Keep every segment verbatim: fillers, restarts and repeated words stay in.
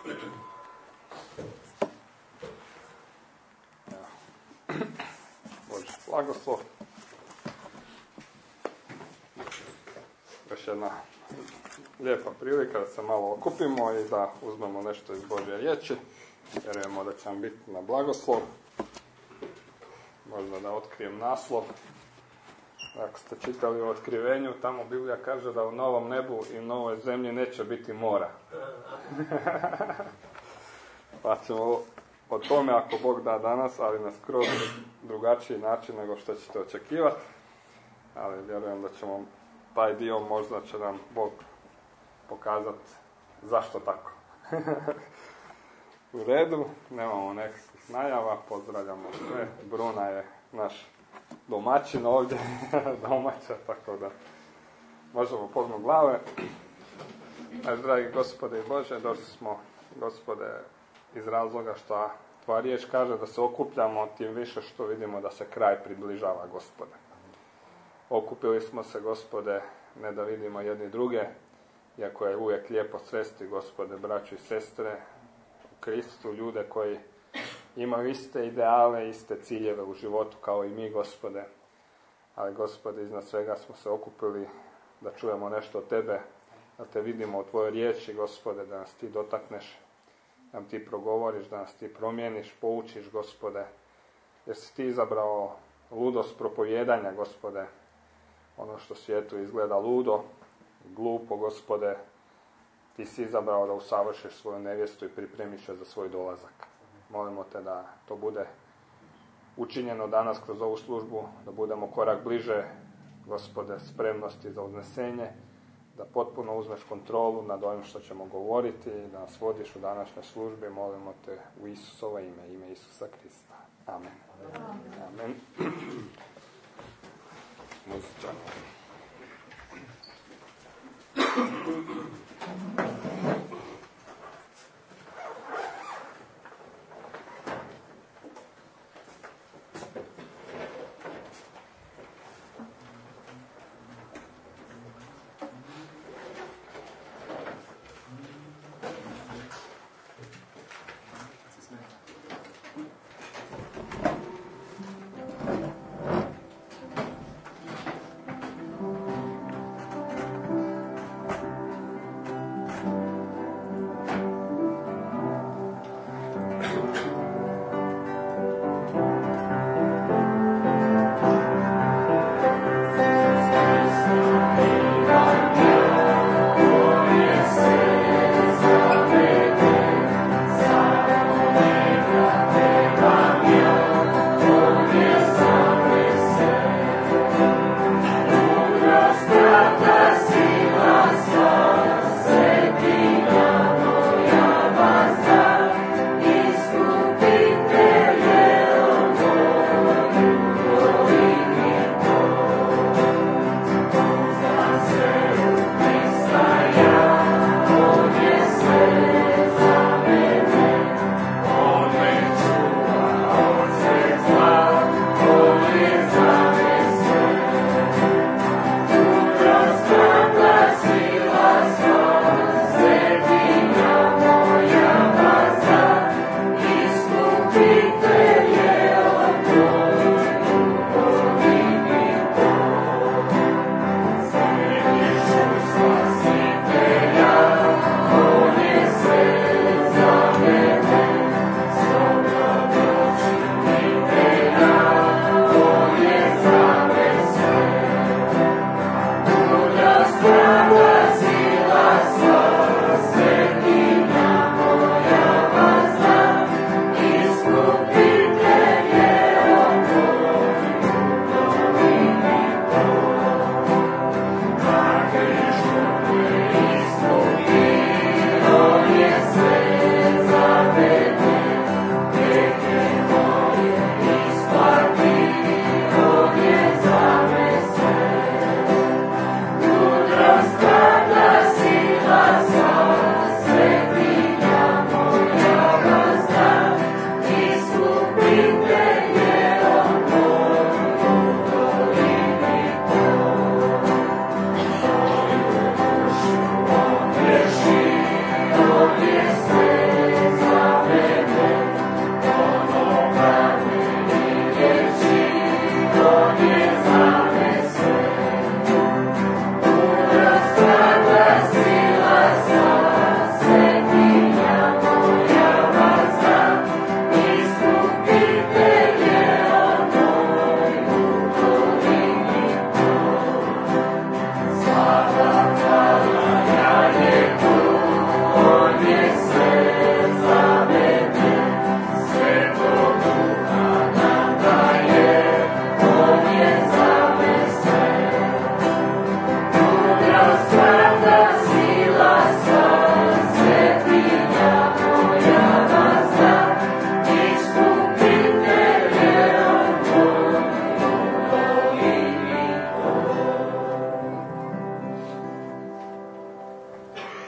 Bože, blagoslov. Još jedna lijepa prilika da se malo okupimo i da uzmemo nešto iz Božje riječi. Vjerujemo da će nam biti na blagoslov. Možda da otkrijem naslov. Ako ste čitali o otkrivenju, tamo Biblija kaže da u novom nebu i novoj zemlji neće biti mora. Pa ćemo o tome, ako Bog da danas, ali na skroz drugačiji način nego što ćete očekivati. Ali vjerujem da ćemo taj dio, možda će nam Bog pokazati zašto tako. U redu, nemamo nekakvih najava, pozdravljamo sve. Bruna je naš domaćin ovdje, domaća, tako da možemo podići glave. Naš dragi Gospode i Bože, došli smo, Gospode, iz razloga što tvoja riječ kaže da se okupljamo, tim više što vidimo da se kraj približava, Gospode. Okupili smo se, Gospode, ne da vidimo jedni druge, iako je uvijek lijepo sresti, Gospode, braću i sestre, u Kristu, ljude koji imaju iste ideale, iste ciljeve u životu kao i mi, Gospode. Ali, Gospode, iznad svega smo se okupili da čujemo nešto od Tebe, da Te vidimo u Tvojoj riječi, Gospode, da nas Ti dotakneš, da nam Ti progovoriš, da nas Ti promijeniš, poučiš, Gospode, jer si Ti izabrao ludost propovijedanja, Gospode, ono što svijetu izgleda ludo, glupo, Gospode, Ti si izabrao da usavršiš svoju nevjestu i pripremiš je za svoj dolazak. Molimo Te da to bude učinjeno danas kroz ovu službu, da budemo korak bliže, Gospode, spremnosti za uznesenje, da potpuno uzmeš kontrolu nad ovim što ćemo govoriti, da nas vodiš u današnjoj službi. Molimo Te u Isusovo ime, ime Isusa Krista. Amen. Amen. Muzičan.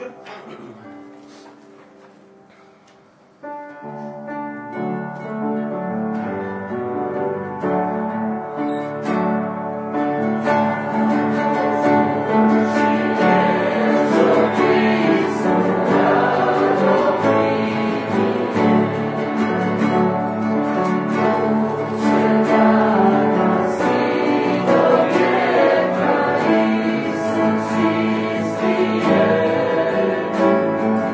Thank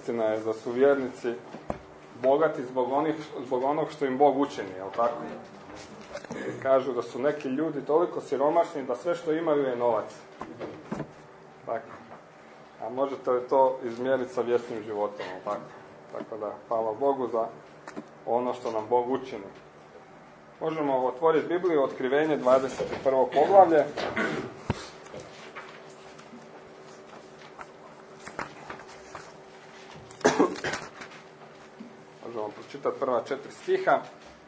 istina je da su vjernici bogati zbog, onih, zbog onog što im Bog učini, jel tako? I kažu da su neki ljudi toliko siromašni da sve što imaju je novac. Tako. A možete li to izmjeriti sa vječnim životom, jel tako? Tako da, hvala Bogu za ono što nam Bog učini. Možemo otvoriti Bibliju, Otkrivenje, dvadeset prvo poglavlje. Možemo pročitati prva četiri stiha.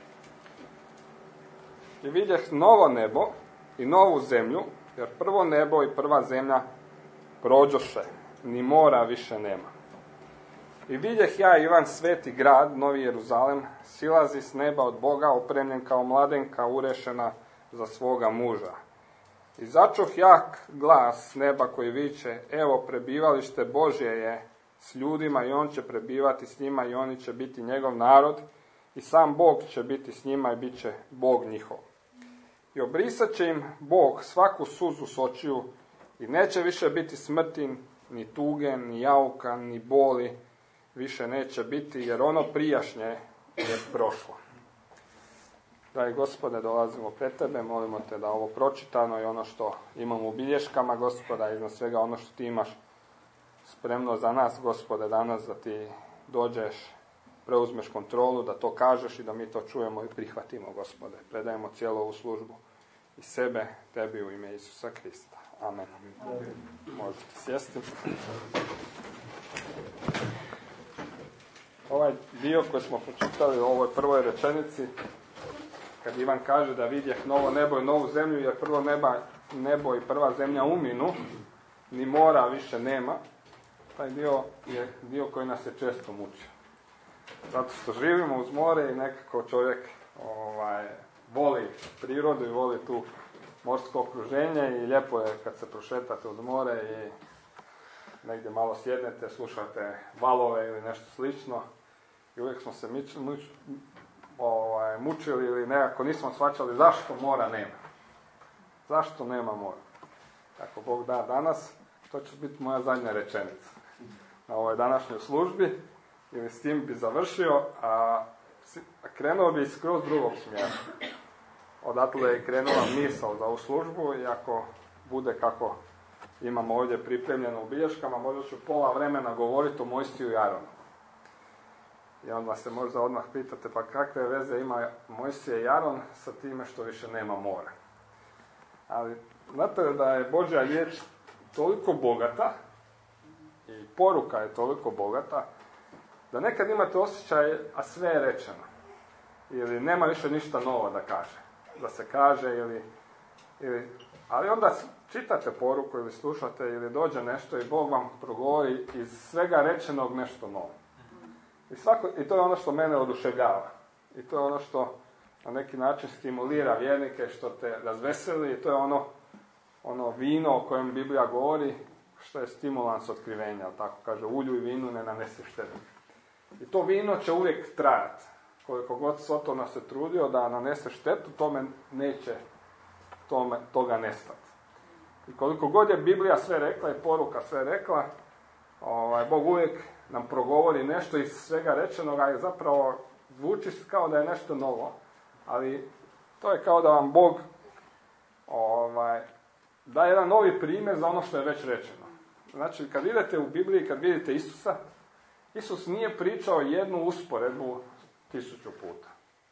I vidjeh novo nebo i novu zemlju, jer prvo nebo i prva zemlja prođoše, ni mora više nema. I vidjeh ja, Ivan, sveti grad, Novi Jeruzalem, silazi s neba od Boga, opremljen kao mladenka urešena za svoga muža. I začuh jak glas s neba koji viče, evo prebivalište Božje je s ljudima i on će prebivati s njima i oni će biti njegov narod i sam Bog će biti s njima i bit će Bog njihov. I obrisat će im Bog svaku suzu s očiju i neće više biti smrti, ni tuge, ni jauka, ni boli, više neće biti, jer ono prijašnje je prošlo. Dragi Gospode, dolazimo pred Tebe, molimo Te da ovo pročitano i ono što imamo u bilješkama, Gospoda, i iznad svega ono što Ti imaš spremno za nas, Gospode, danas, da Ti dođeš, preuzmeš kontrolu, da to kažeš i da mi to čujemo i prihvatimo, Gospode. Predajemo cijelu ovu službu i sebe, Tebi u ime Isusa Krista. Amen. Možete sjesti. Ovaj dio koji smo pročitali u ovoj prvoj rečenici, kad Ivan kaže da vidjeh novo nebo i novu zemlju, jer prvo neba, nebo i prva zemlja uminu, ni mora više nema, taj dio je dio koji nas je često mučio. Zato što živimo uz more i nekako čovjek ovaj, voli prirodu i voli tu morsko okruženje i lijepo je kad se prošetate uz more i negdje malo sjednete, slušate valove ili nešto slično. I uvijek smo se mič, muč, ovaj, mučili ili nekako nismo shvaćali zašto mora nema. Zašto nema mora? Ako Bog da danas, to će biti moja zadnja rečenica na ovoj današnjoj službi. Ili s tim bi završio, a krenuo bi skroz drugog smjera. Odatle je krenula misao za ovu službu i ako bude kako imamo ovdje pripremljeno u bilješkama, možda ću pola vremena govoriti o Mojsiju i Aronu. I onda se možda odmah pitate, pa kakve veze ima Mojsije i Aron sa time što više nema mora. Ali znate da je Božja riječ toliko bogata i poruka je toliko bogata, da nekad imate osjećaj, a sve je rečeno. Ili nema više ništa novo da kaže. Da se kaže ili, ili... Ali onda čitate poruku ili slušate ili dođe nešto i Bog vam progovori iz svega rečenog nešto novo. I, svako, I to je ono što mene oduševljava. I to je ono što na neki način stimulira vjernike, što te razveseli. I to je ono, ono vino o kojem Biblija govori, što je stimulans otkrivenja. Tako kaže, ulju i vinu ne nanese štetu. I to vino će uvijek trajati. Koliko god Sotona se trudio da nanese štetu, tome neće tome, toga nestati. I koliko god je Biblija sve rekla i poruka sve rekla, ovaj, Bog uvijek nam progovori nešto iz svega rečenoga i zapravo zvuči kao da je nešto novo, ali to je kao da vam Bog ovaj, da jedan novi primjer za ono što je već rečeno. Znači, kad idete u Bibliji, kad vidite Isusa, Isus nije pričao jednu usporedbu tisuću puta.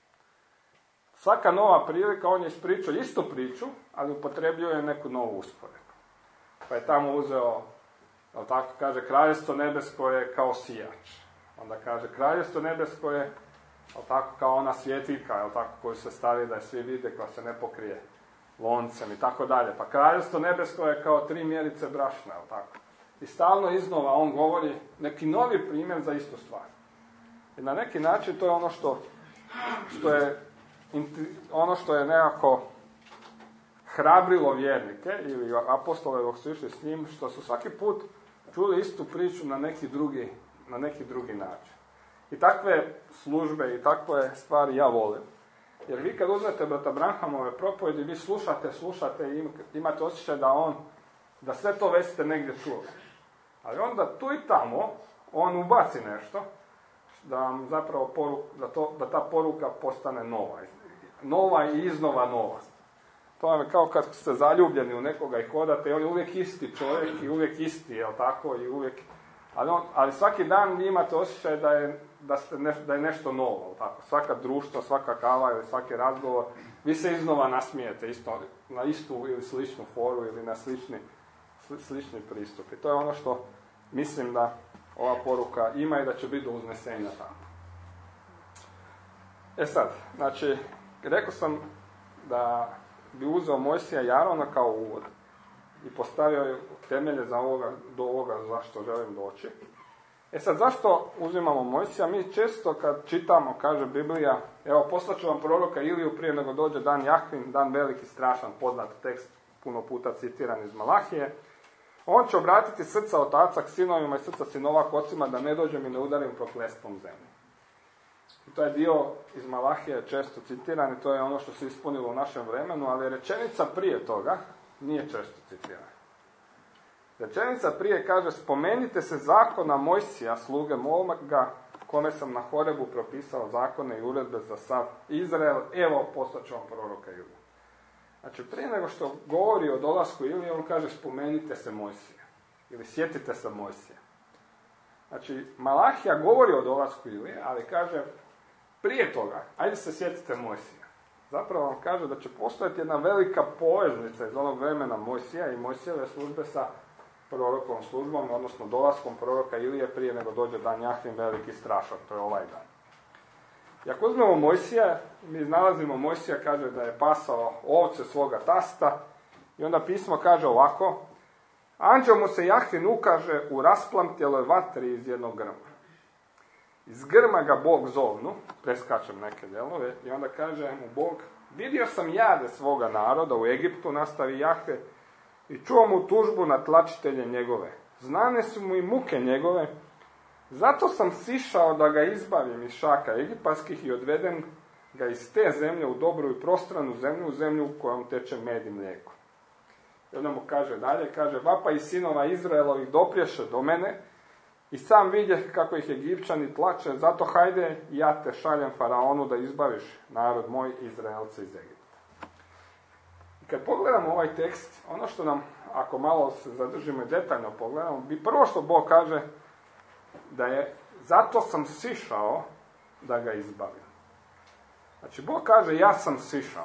Svaka nova prilika, on je ispričao istu priču, ali upotrebljio je neku novu usporedbu. Pa je tamo uzeo, jel tako kaže, kraljestvo nebesko je kao sijač. Onda kaže, kraljestvo nebesko je, jel tako, kao ona svjetiljka, jel tako, koju se stavi da je svi vide, koja se ne pokrije loncem i tako dalje. Pa kraljestvo nebesko je kao tri mjerice brašna, jel tako. I stalno iznova on govori neki novi primjer za istu stvar. I na neki način to je ono što, što je ono što je nekako hrabrilo vjernike ili apostole dok su išli s njim, što su svaki put čuli istu priču na neki drugi, na neki drugi način. I takve službe i takve stvari ja volim. Jer vi kad uzmete brata Branhamove propovjedi, vi slušate, slušate i imate osjećaj da on, da sve to već ste negdje čuli. Ali onda tu i tamo, on ubaci nešto, da vam zapravo poruka, da, to, da ta poruka postane nova. Nova i iznova nova. To je kao kad ste zaljubljeni u nekoga i hodate, on je uvijek isti čovjek i uvijek isti, jel tako, i uvijek... Ali, on, ali svaki dan vi imate osjećaj da je, da ste neš, da je nešto novo, tako. Svaka društva, svaka kava ili svaki razgovor, vi se iznova nasmijete isto, na istu ili sličnu foru ili na slični, slični pristup. I to je ono što mislim da ova poruka ima i da će biti do uznesenja tamo. E sad, znači, rekao sam da bi uzeo Mojsija i Arona kao uvod i postavio temelje za ovoga, do ovoga zašto želim doći. E sad, zašto uzimamo Mojsija? Mi često kad čitamo, kaže Biblija, evo poslaću vam proroka Iliju prije nego dođe dan Jahvin, dan veliki, strašan, poznat tekst, puno puta citiran iz Malahije. On će obratiti srca otaca k sinovima i srca sinova k ocima, da ne dođem i ne udarim proklestvom zemlje. I to je dio iz Malahije često citiran i to je ono što se ispunilo u našem vremenu, ali rečenica prije toga nije često citirana. Rečenica prije kaže, spomenite se zakona Mojsija, sluge moga, kome sam na Horebu propisao zakone i uredbe za sav Izrael, evo poslaću vam proroka Iliju. Znači, prije nego što govori o dolasku Ilije, on kaže, spomenite se Mojsija. Ili sjetite se Mojsija. Znači, Malahija govori o dolasku Ilije, ali kaže, prije toga, ajde se sjetite Mojsija. Zapravo vam kaže da će postojati jedna velika poveznica iz onog vremena Mojsija i Mojsijeve službe sa prorokovom službom, odnosno dolaskom proroka Ilije prije nego dođe dan Jahvin veliki strašan, to je ovaj dan. I ako uzmemo Mojsija, mi nalazimo Mojsija, kaže da je pasao ovce svoga tasta i onda pismo kaže ovako, anđeo mu se Jahvin ukaže u rasplamtjeloj vatri iz jednog grma. Iz grma ga Bog zovnu, preskačem neke dijelove, i onda kaže mu Bog, vidio sam jade svoga naroda u Egiptu, nastavi Jahve, i čuo mu tužbu na tlačitelje njegove. Znane su mu i muke njegove, zato sam sišao da ga izbavim iz šaka egipatskih i odvedem ga iz te zemlje u dobru i prostranu zemlju, u zemlju u kojom teče med i mlijeko. I onda mu kaže dalje, kaže, vapa i sinova Izraelovih dopriješe do mene, i sam vidje kako ih Egipćani tlače, zato hajde, ja te šaljem faraonu da izbaviš narod moj, Izraelce iz Egipta. I kad pogledamo ovaj tekst, ono što nam, ako malo se zadržimo i detaljno pogledamo, bi prvo što Bog kaže, da je, zato sam sišao da ga izbavim. Znači, Bog kaže, ja sam sišao.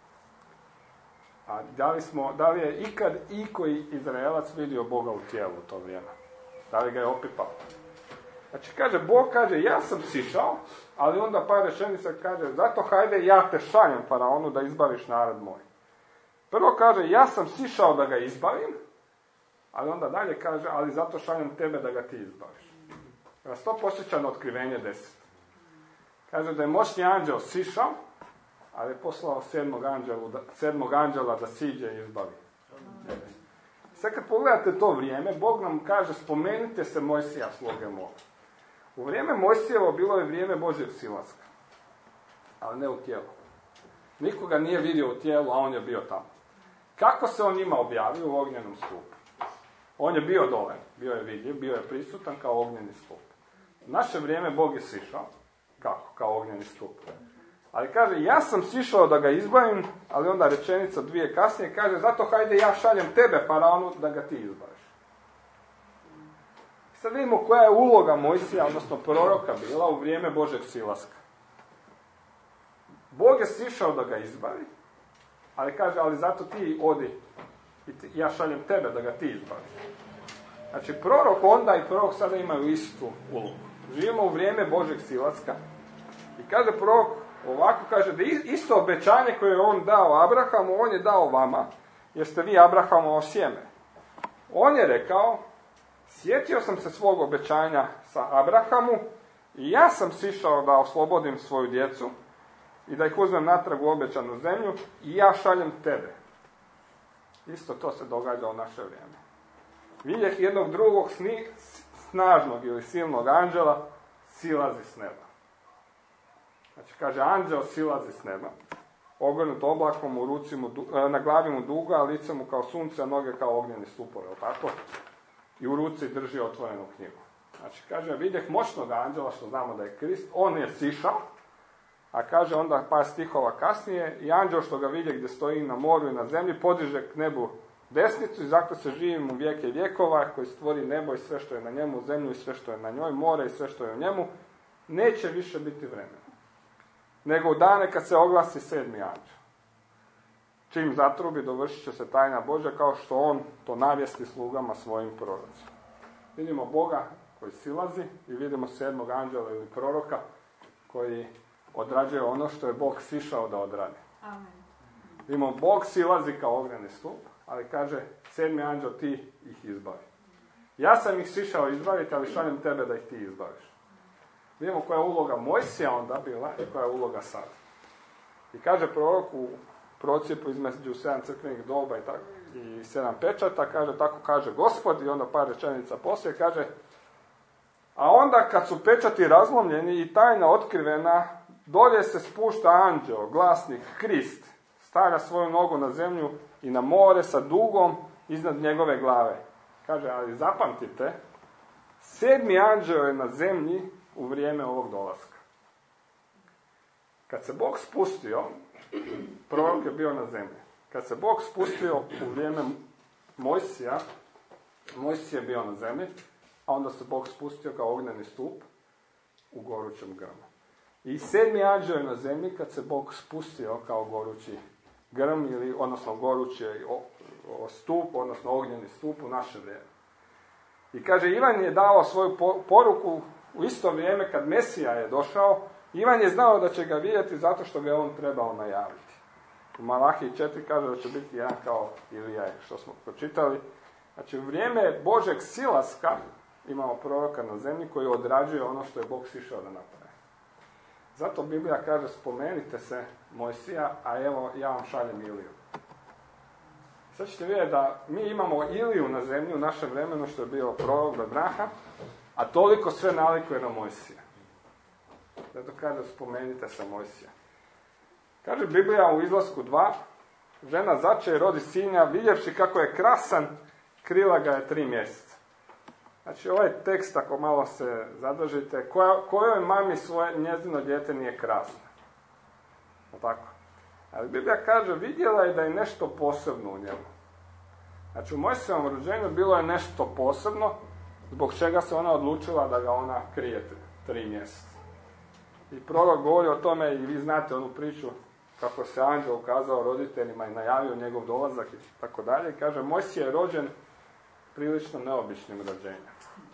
A da li, smo, da li je ikad ikoji Izraelac vidio Boga u tijelu u to vrijeme? Da li ga je opipao? Znači, kaže, Bog kaže, ja sam sišao, ali onda par rečenica kaže, zato hajde, ja te šaljem faraonu da izbaviš narod moj. Prvo kaže, ja sam sišao da ga izbavim, ali onda dalje kaže, ali zato šaljem tebe da ga ti izbaviš. Vas to posjeća na otkrivenje deset. Kaže da je moćni anđel sišao, ali je poslao sedmog, anđelu, sedmog anđela da siđe i izbavi. Sad kad pogledate to vrijeme, Bog nam kaže, spomenite se Mojsija, sluge moga. U vrijeme Mojsijevo bilo je vrijeme Božjeg silaska, ali ne u tijelu. Nikoga nije vidio u tijelu, a on je bio tamo. Kako se on njima objavio? U ognjenom stupu. On je bio dole, bio je vidljiv, bio je prisutan kao ognjeni stup. U naše vrijeme Bog je sišao, kako? Kao ognjeni stup. Ali kaže, ja sam sišao da ga izbavim, ali onda rečenica dvije kasnije kaže, zato hajde ja šaljem tebe, faraonu, da ga ti izbaviš. Sad vidimo koja je uloga Mojsija, odnosno proroka, bila u vrijeme Božeg silaska. Bog je sišao da ga izbavi, ali kaže, ali zato ti odi i ti, ja šaljem tebe da ga ti izbaviš. Znači, prorok onda i prorok sada imaju istu ulogu. Živimo u vrijeme Božeg silaska i kaže prorok ovako, kaže da isto obećanje koje je on dao Abrahamu, on je dao vama, jer ste vi Abrahamovo sjeme. On je rekao, sjetio sam se svog obećanja sa Abrahamu i ja sam sišao da oslobodim svoju djecu i da ih uzmem natrag u obećanu zemlju i ja šaljem tebe. Isto to se događa u naše vrijeme. Vidjeh jednog drugog sni, snažnog ili silnog anđela silazi s neba. Znači, kaže, anđel silazi s neba, ogrnut oblakom, u ruci mu, na glavi mu duga, a lice mu kao sunce, a noge kao ognjeni stupove, tako? I u ruci drži otvorenu knjigu. Znači, kaže, vidjeh moćnog anđela, što znamo da je Krist, on je sišao, a kaže onda par stihova kasnije, i anđel što ga vidje gdje stoji na moru i na zemlji, podiže k nebu desnicu i zato se živim u vijeke vjekova, koji stvori nebo i sve što je na njemu, zemlju i sve što je na njoj, more i sve što je u njemu, neće više biti vremena. Nego u dane kad se oglasi sedmi anđel. Čim zatrubi, dovršit će se tajna Božja, kao što on to navijesti slugama svojim prorocima. Vidimo Boga koji silazi i vidimo sedmog anđela ili proroka koji odrađuje ono što je Bog sišao da odradi. Amen. Vidimo, Bog silazi kao ognjeni stup, ali kaže, sedmi anđel, ti ih izbavi. Ja sam ih sišao izbaviti, ali šaljem tebe da ih ti izbaviš. Vidimo koja je uloga Mojsija onda bila i koja je uloga sada. I kaže prorok u procijepu između sedam crkvenih doba i, tako, i sedam pečata, kaže, tako kaže Gospod, i onda par rečenica poslije, kaže, a onda kad su pečati razlomljeni i tajna otkrivena, dolje se spušta anđeo, glasnik, Krist, stavlja svoju nogu na zemlju i na more sa dugom iznad njegove glave. Kaže, ali zapamtite, sedmi anđeo je na zemlji u vrijeme ovog dolaska. Kad se Bog spustio, prorok je bio na zemlji. Kad se Bog spustio u vrijeme Mojsija, Mojsije je bio na zemlji, a onda se Bog spustio kao ognjeni stup u gorućem grmu. I sedmi anđeo je na zemlji kad se Bog spustio kao gorući grm, ili, odnosno gorući stup, odnosno ognjeni stup u naše vrijeme. I kaže, Ivan je dao svoju poruku u isto vrijeme kad Mesija je došao. Ivan je znao da će ga vidjeti zato što ga je on trebao najaviti. U Malahiji četiri kaže da će biti jedan kao Ilija, što smo pročitali. Znači, u vrijeme Božeg silaska imamo proroka na zemlji koji odrađuje ono što je Bog sišao da napravi. Zato Biblija kaže, spomenite se Mojsija, a evo ja vam šaljem Iliju. Sad ćete vidjeti da mi imamo Iliju na zemlji u našem vremenu, što je bio prorok Abraha, a toliko sve nalikuje na Mojsija. Zato kaže, spomenite se Mojsija. Kaže Biblija u Izlasku dva, žena začeje i rodi sinja, vidjevši kako je krasan, krila ga je tri mjeseca. Znači, ovaj tekst, ako malo se zadržite, koja, kojoj mami svoje njezino dijete nije krasno. Tako. Ali Biblija kaže, vidjela je da je nešto posebno u njemu. Znači, u Mojsijevom rođenju bilo je nešto posebno, zbog čega se ona odlučila da ga ona krije tri mjeseca. I prorok govori o tome, i vi znate onu priču, kako se anđel ukazao roditeljima i najavio njegov dolazak i tako dalje. I kaže, Mojsije je rođen prilično neobičnim rođenjem.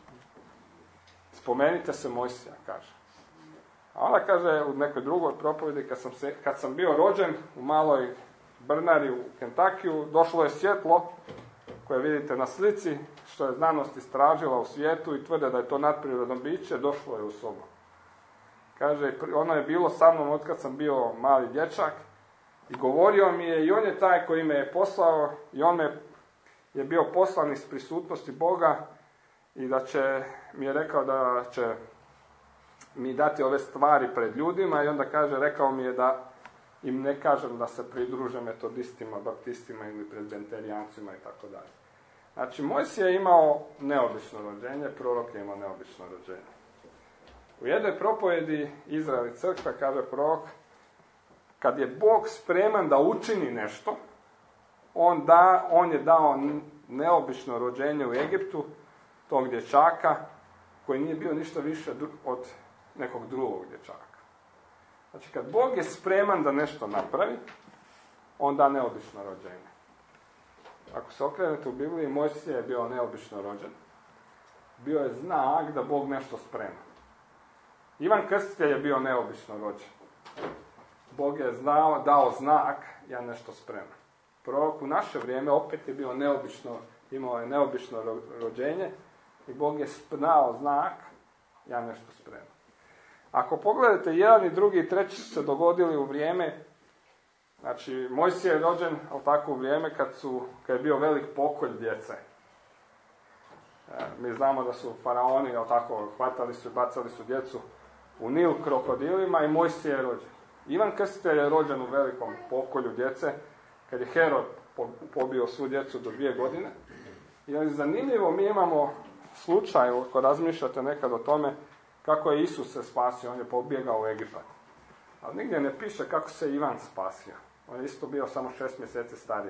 Spomenite se Mojsija, kaže. A ona kaže u nekoj drugoj propovjedi, kad sam, se, kad sam bio rođen u maloj Brnari u Kentakiju, došlo je svjetlo koje vidite na slici, što je znanost istražila u svijetu i tvrde da je to nadprirodno biće, došlo je u sobu. Kaže, ono je bilo sa mnom od kad sam bio mali dječak i govorio mi je, i on je taj koji me je poslao, i on me je bio poslan iz prisutnosti Boga i da će, mi je rekao da će mi dati ove stvari pred ljudima, i onda kaže, rekao mi je da im ne kažem da se pridruže metodistima, baptistima ili presbiterijancima i tako dalje. Znači, Mojsije je imao neobično rođenje, prorok je imao neobično rođenje. U jednoj propovjedi Izrael i crkva, kaže prorok, kad je Bog spreman da učini nešto, on, da, on je dao neobično rođenje u Egiptu, tog dječaka, koji nije bio ništa više od nekog drugog dječaka. Znači, kad Bog je spreman da nešto napravi, on da neobično rođenje. Ako se okrenete u Bibliji, Mojsije je bio neobično rođen. Bio je znak da Bog nešto sprema. Ivan Krstitelj je bio neobično rođen. Bog je znao, dao znak, ja nešto spremam. Prorok u naše vrijeme opet je bio neobično, imao je neobično rođenje i Bog je znao znak, ja nešto spremam. Ako pogledate, jedan i drugi i treći su se dogodili u vrijeme, znači Mojsije je rođen, ali tako u vrijeme kad, su, kad je bio velik pokolj djece. E, mi znamo da su faraoni, ali tako, hvatali su i bacali su djecu u Nil krokodilima, i Mojsije je rođen. Ivan Krstitelj je rođen u velikom pokolju djece, kad je Herod pobio svu djecu do dvije godine. I zanimljivo, mi imamo slučaj, ako razmišljate nekad o tome, kako je Isus se spasio, on je pobjegao u Egipat. Ali nigdje ne piše kako se Ivan spasio. On je isto bio samo šest mjeseci stariji.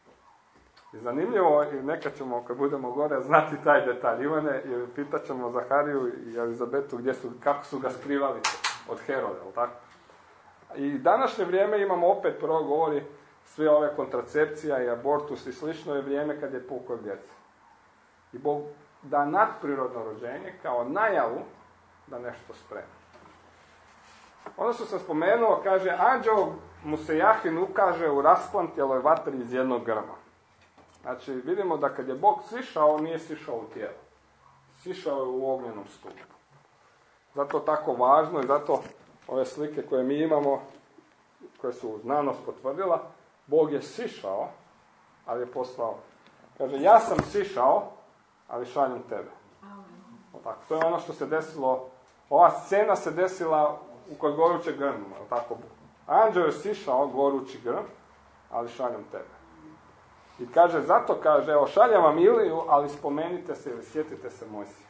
I zanimljivo, i nekad ćemo, kad budemo gore, znati taj detalj Ivane, jer pitat ćemo Zahariju i Elizabetu gdje su, kako su ga skrivali od Heroda, jel tako? I današnje vrijeme imamo opet, prvo govori, sve ove kontracepcija i abortus i slično je vrijeme kad je puko djece. I Bog da nadprirodno rođenje kao najavu da nešto sprema. Ono što sam spomenuo, kaže, anđeo mu se Jahin ukaže u rasplamtjeloj vatri iz jednog grma. Znači, vidimo da kad je Bog sišao, nije sišao u tijelo. Sišao je u ognjenom stupu. Zato tako važno i zato ove slike koje mi imamo, koje su znanost potvrdila, Bog je sišao, ali je poslao. Kaže, ja sam sišao, ali šaljem tebe. Tako, to je ono što se desilo, ova scena se desila u kod gorućeg grma. Tako, anđeo je sišao, gorući grm, ali šaljem tebe. I kaže, zato kaže, evo šaljem vam Iliju, ali spomenite se ili sjetite se Mojsija.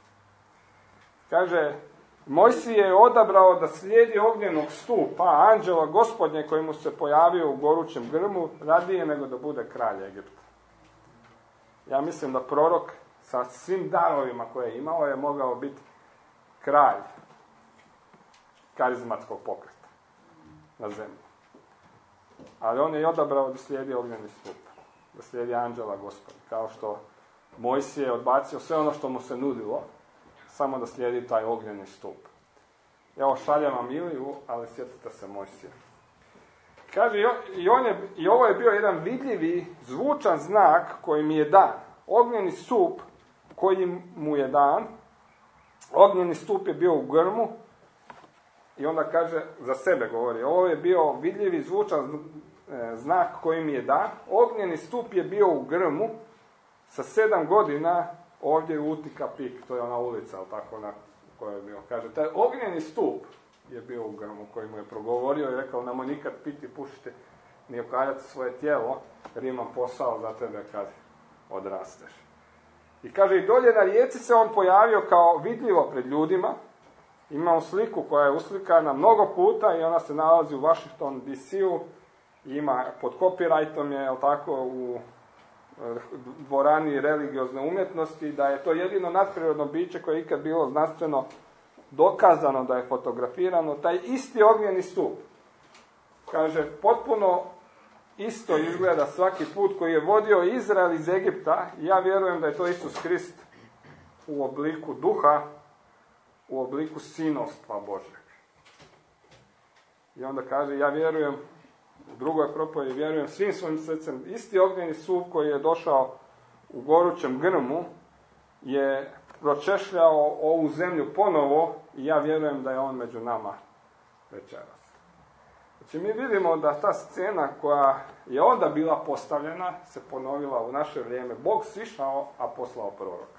Kaže, Mojsije je odabrao da slijedi ognjenog stupa, anđela gospodnje koji mu se pojavio u gorućem grmu, radije nego da bude kralj Egipta. Ja mislim da prorok sa svim darovima koje je imao je mogao biti kralj karizmatskog pokreta na zemlji. Ali on je odabrao da slijedi ognjeni stup, da slijedi anđela gospodnje, kao što Mojsije je odbacio sve ono što mu se nudilo, samo da slijedi taj ognjeni stup. Evo šaljem vam Iliju, ali sjetite se Mojsija. Kaže, i, on je, i ovo je bio jedan vidljivi, zvučan znak koji mi je dan. Ognjeni stup koji mu je dan, ognjeni stup je bio u grmu, i onda kaže, za sebe govori, ovo je bio vidljivi, zvučan znak koji mi je dan. Ognjeni stup je bio u grmu, sa sedam godina ovdje u Utika Pik, to je ona ulica, ali tako na kojoj je bio. Kaže, taj ognjeni stup je bio u grmu koji mu je progovorio i rekao, nemoj nikad piti, pušiti, ni okaljati svoje tijelo, jer imam posao za tebe kad odrasteš. I kaže, i dolje na rijeci se on pojavio kao vidljivo pred ljudima. Imamo sliku koja je uslikana mnogo puta i ona se nalazi u Washington D C-u. Ima, pod copyrightom je, jel tako, u dvorani religiozne umjetnosti, da je to jedino nadprirodno biće koje je ikad bilo znanstveno dokazano da je fotografirano, taj isti ognjeni stup. Kaže, potpuno isto izgleda svaki put koji je vodio Izrael iz Egipta. Ja vjerujem da je to Isus Krist u obliku duha, u obliku sinovstva Božeg. I onda kaže, ja vjerujem, u drugoj propovjedi vjerujem svim svojim srcem, isti ognjeni stup koji je došao u gorućem grmu je pročešljao ovu zemlju ponovo i ja vjerujem da je on među nama večeras. Znači mi vidimo da ta scena koja je onda bila postavljena se ponovila u naše vrijeme. Bog sišao, a poslao proroka.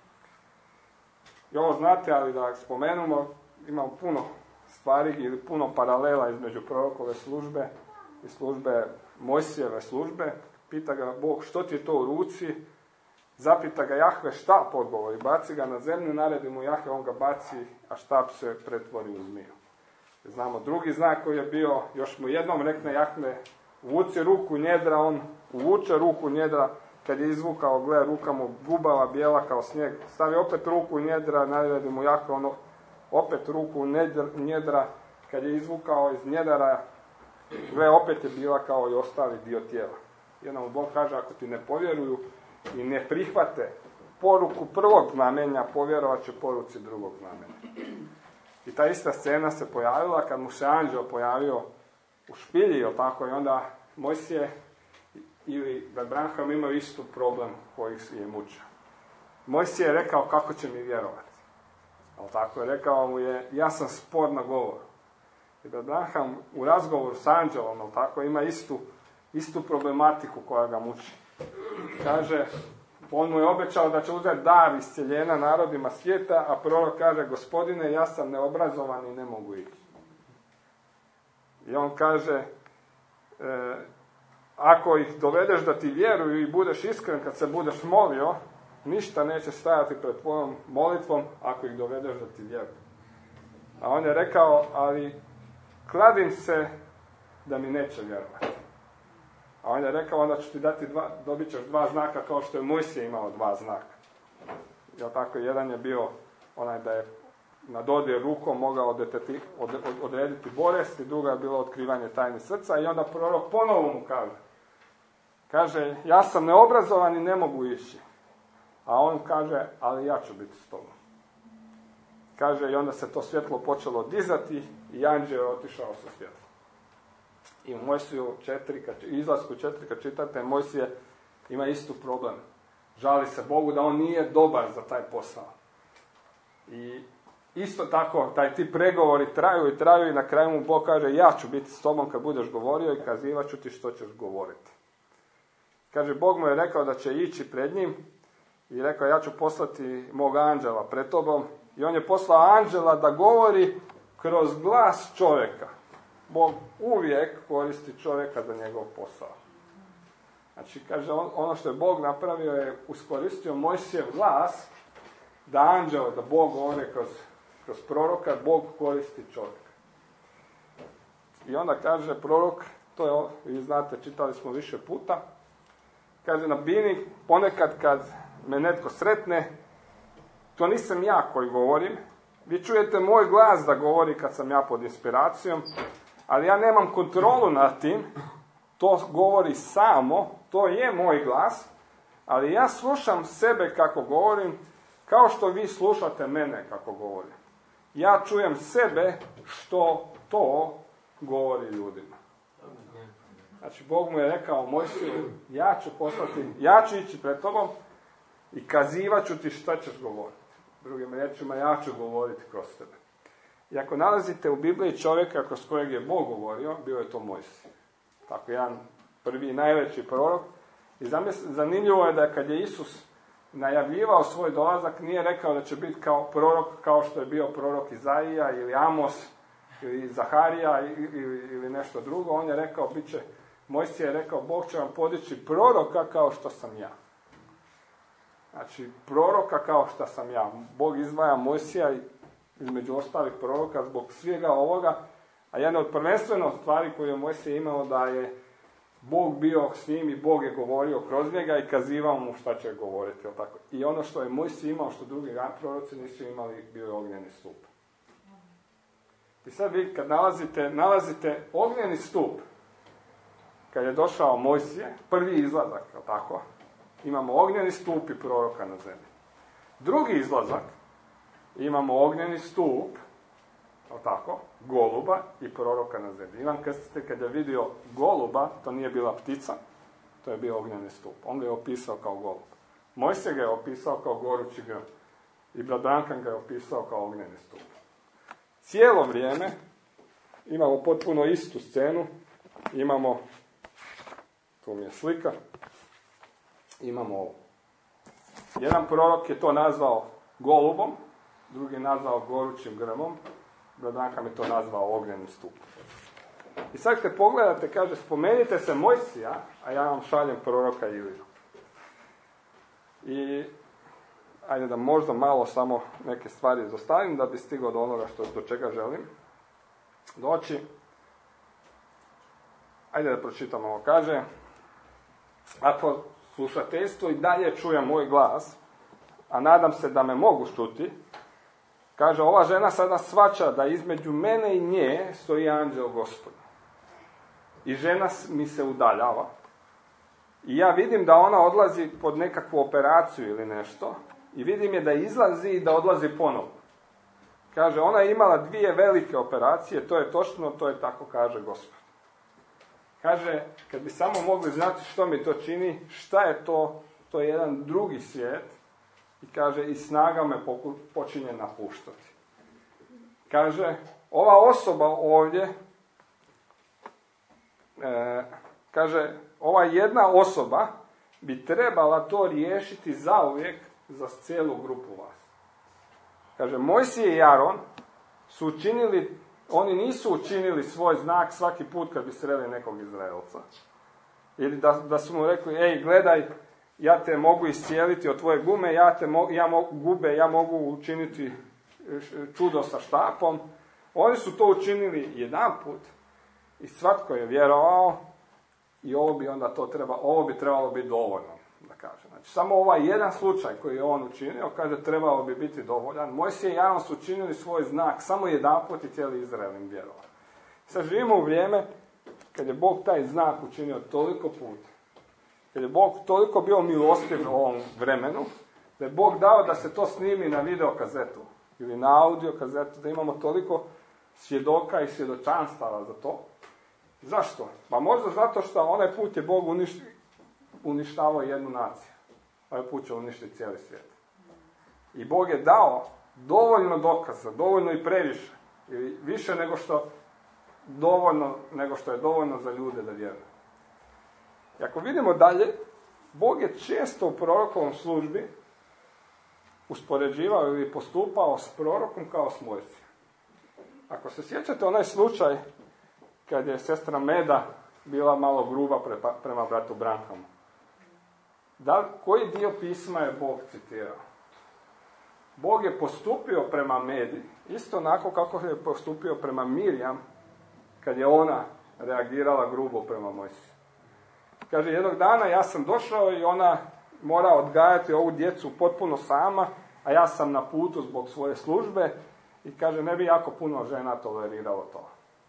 I ovo znate, ali da spomenemo, imamo puno stvari ili puno paralela između prorokove službe i službe Mojsijeve službe. Pita ga Bog, što ti je to u ruci? Zapita ga Jahve štap, odgovori, baci ga na zemlju, naredi mu Jahve, on ga baci, a štap se pretvori u zmiju. Znamo drugi znak koji je bio, još mu jednom rekne Jahve, uvuci ruku njedra, on uvuče ruku njedra, kad je izvukao, gleda, ruka mu gubava, bijela kao snijeg, stavi opet ruku njedra, naredi mu Jahve, ono opet ruku njedra, kad je izvukao iz njedara, gle, opet je bila kao i ostali dio tijela. Jednom Bog kaže, ako ti ne povjeruju i ne prihvate poruku prvog znamenja, povjerovat će poruci drugog znamenja. I ta ista scena se pojavila kad mu se anđeo pojavio u špilji, jel tako, i onda Mojsije ili Abraham imao istu problem koji je mučio. Mojsije je rekao, kako će mi vjerovati? Jel tako, je rekao mu je, ja sam spor na govoru. I Abraham u razgovoru s anđelom, jel tako, ima istu, istu problematiku koja ga muči. Kaže, on mu je obećao da će uzeti dar iscijeljenja narodima svijeta, a prorok kaže, gospodine, ja sam neobrazovan i ne mogu ići. I on kaže, e, ako ih dovedeš da ti vjeruju i budeš iskren kad se budeš molio, ništa neće stajati pred tvojom molitvom ako ih dovedeš da ti vjeruju. A on je rekao, ali kladim se da mi neće vjerovati. A on je rekao, onda ću ti dati dva, dobit ćeš dva znaka kao što je Mojsije imao dva znaka. Jel tako, jedan je bio onaj da je na dodir rukom mogao deteti, od, od, odrediti bolest i druga je bilo otkrivanje tajni srca i onda prorok ponovo mu kaže. Kaže, ja sam neobrazovan i ne mogu ići. A on kaže, ali ja ću biti s tobom. Kaže, i onda se to svjetlo počelo dizati i anđeo je otišao sa svjetlom. I u Mojsiju četiri, kad, izlasku četiri, kad čitate, Mojsije ima istu problem. Žali se Bogu da on nije dobar za taj posao. I isto tako, taj ti pregovori traju i traju i na kraju mu Bog kaže, ja ću biti s tobom kad budeš govorio i kazivat ću ti što ćeš govoriti. Kaže, Bog mu je rekao da će ići pred njim i rekao, ja ću poslati mog anđela pred tobom. I on je poslao anđela da govori kroz glas čovjeka. Bog uvijek koristi čovjeka za njegov posao. Znači, kaže, on, ono što je Bog napravio je uskoristio Mojsijev glas da anđel, da Bog govori kroz, kroz proroka, Bog koristi čovjeka. I onda kaže prorok, to je, vi znate, čitali smo više puta, kaže na bini, ponekad kad me netko sretne, to nisam ja koji govorim, vi čujete moj glas da govori kad sam ja pod inspiracijom, ali ja nemam kontrolu nad tim, to govori samo, to je moj glas, ali ja slušam sebe kako govorim, kao što vi slušate mene kako govorim. Ja čujem sebe što to govori ljudima. Znači, Bog mu je rekao Mojsiju, ja ću poslati, ja ću ići pred tobom i kazivat ću ti šta ćeš govoriti. Drugim riječima, ja ću govoriti kroz tebe. I ako nalazite u Bibliji čovjeka kroz kojeg je Bog govorio, bio je to Mojsije. Tako jedan prvi najveći prorok. I zanimljivo je da kad je Isus najavljivao svoj dolazak, nije rekao da će biti kao prorok, kao što je bio prorok Izaija ili Amos ili Zaharija ili, ili nešto drugo. On je rekao, bit će, Mojsije je rekao, Bog će vam podići proroka kao što sam ja. Znači, proroka kao što sam ja. Bog izdvaja Mojsija između ostalih proroka zbog svega ovoga, a jedna od prvenstveno stvari koju je Mojsije imao da je Bog bio s njim i Bog je govorio kroz njega i kazivao mu šta će govoriti. Tako? I ono što je Mojsije imao, što drugi proroci nisu imali, bio je ognjeni stup. I sad vi kad nalazite, nalazite ognjeni stup, kad je došao Mojsije, prvi izlazak, tako? Imamo ognjeni stup i proroka na zemlji. Drugi izlazak, imamo ognjeni stup, tako, goluba i proroka na zemlji. Ivan Krstitelj kad je vidio goluba, to nije bila ptica, to je bio ognjeni stup. On ga je opisao kao golub. Mojsije ga je opisao kao gorući grm. I Brankan ga je opisao kao ognjeni stup. Cijelo vrijeme imamo potpuno istu scenu. Imamo, tu mi je slika, imamo ovo. Jedan prorok je to nazvao golubom, drugi je nazvao gorućim grmom, Brankan je to nazvao ognjenim stupom. I sad kad pogledate, kaže, spomenite se Mojsija, a ja vam šaljem proroka Iliju. I ajde da možda malo samo neke stvari izostavim da bi stigao do onoga što, do čega želim doći. Ajde da pročitam ovo. Kaže, ako slušateljstvo i dalje čuje moj glas, a nadam se da me mogu čuti, kaže, ova žena sada shvaća da između mene i nje stoji anđel Gospod. I žena mi se udaljava. I ja vidim da ona odlazi pod nekakvu operaciju ili nešto. I vidim je da izlazi i da odlazi ponovno. Kaže, ona je imala dvije velike operacije, to je točno, to je tako kaže Gospod. Kaže, kad bi samo mogli znati što mi to čini, šta je to, to je jedan drugi svijet. I kaže, i snaga me počinje napuštati. Kaže, ova osoba ovdje, e, kaže, ova jedna osoba bi trebala to riješiti zauvijek za cijelu grupu vas. Kaže, Mojsije i Aron su učinili, oni nisu učinili svoj znak svaki put kad bi sreli nekog Izraelca. Ili da, da su mu rekli, ej, gledaj, ja te mogu iscijeliti od tvoje gume, ja te mo, ja mo, gube, ja mogu učiniti čudo sa štapom. Oni su to učinili jedanput i svatko je vjerovao i ovo bi onda to treba, ovo bi trebalo biti dovoljno, da kažem. Znači, samo ovaj jedan slučaj koji je on učinio, kaže, trebalo bi biti dovoljan. Mojsije i Aron su učinili svoj znak samo jedanput i cijeli Izrael im vjerovao. Sad živimo u vrijeme kad je Bog taj znak učinio toliko puta, kad je Bog toliko bio milostiv u ovom vremenu, da je Bog dao da se to snimi na video kazetu ili na audio kazetu, da imamo toliko svjedoka i svjedočanstava za to. Zašto? Pa možda zato što onaj put je Bog uništi, uništavao jednu naciju. Ovaj put će uništiti cijeli svijet. I Bog je dao dovoljno dokaza, dovoljno i previše, ili više nego što dovoljno, nego što je dovoljno za ljude da vjeruju. I ako vidimo dalje, Bog je često u prorokovom službi uspoređivao ili postupao s prorokom kao s Mojsijem. Ako se sjećate onaj slučaj kad je sestra Meda bila malo gruba prema, prema bratu Branhamu. Da, koji dio pisma je Bog citirao? Bog je postupio prema Medi, isto onako kako je postupio prema Mirjam, kad je ona reagirala grubo prema Mojsiju. Kaže, jednog dana ja sam došao i ona mora odgajati ovu djecu potpuno sama, a ja sam na putu zbog svoje službe i kaže, ne bi jako puno žena toleriralo to.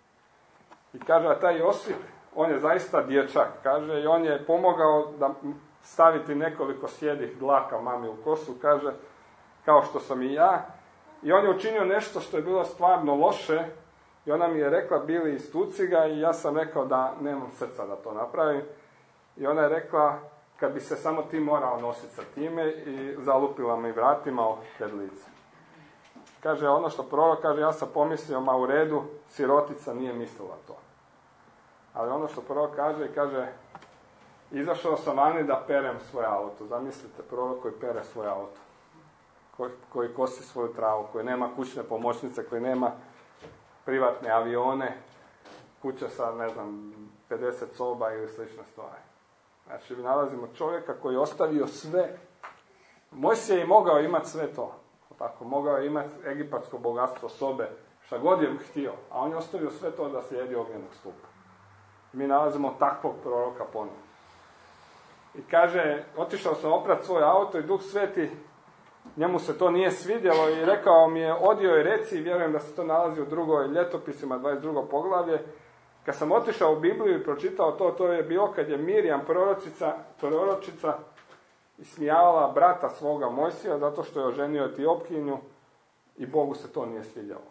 I kaže, a taj Josip, on je zaista dječak, kaže, i on je pomogao da staviti nekoliko sjedih dlaka mami u kosu, kaže, kao što sam i ja. I on je učinio nešto što je bilo stvarno loše i ona mi je rekla, bili istuci ga, i ja sam rekao da nemam srca da to napravim. I ona je rekla, kad bi se samo ti morao nositi sa time, i zalupila mi vratima pred lice. Kaže, ono što prorok kaže, ja sam pomislio, ma u redu, sirotica nije mislila to. Ali ono što prorok kaže, kaže, izašao sam vani da perem svoje auto. Zamislite, prorok koji pere svoje auto. Koji, koji kosi svoju travu, koji nema kućne pomoćnice, koji nema privatne avione, kuća sa, ne znam, pedeset soba ili slične stvari. Znači, mi nalazimo čovjeka koji je ostavio sve. Mojsije je mogao imati sve to. Tako, mogao je imati egipatsko bogatstvo, sobe, šta god je htio. A on je ostavio sve to da slijedi ognjenog stupa. Mi nalazimo takvog proroka ponovno. I kaže, otišao sam oprat svoj auto i Duh Sveti, njemu se to nije svidjelo i rekao mi je, odio je reci, i vjerujem da se to nalazi u drugoj ljetopisima, dvadeset drugo poglavlje. Kad sam otišao u Bibliju i pročitao to, to je bilo kad je Mirjam, proročica, proročica, ismijavala brata svoga Mojsija zato što je oženio Etiopkinju i Bogu se to nije svidjelo.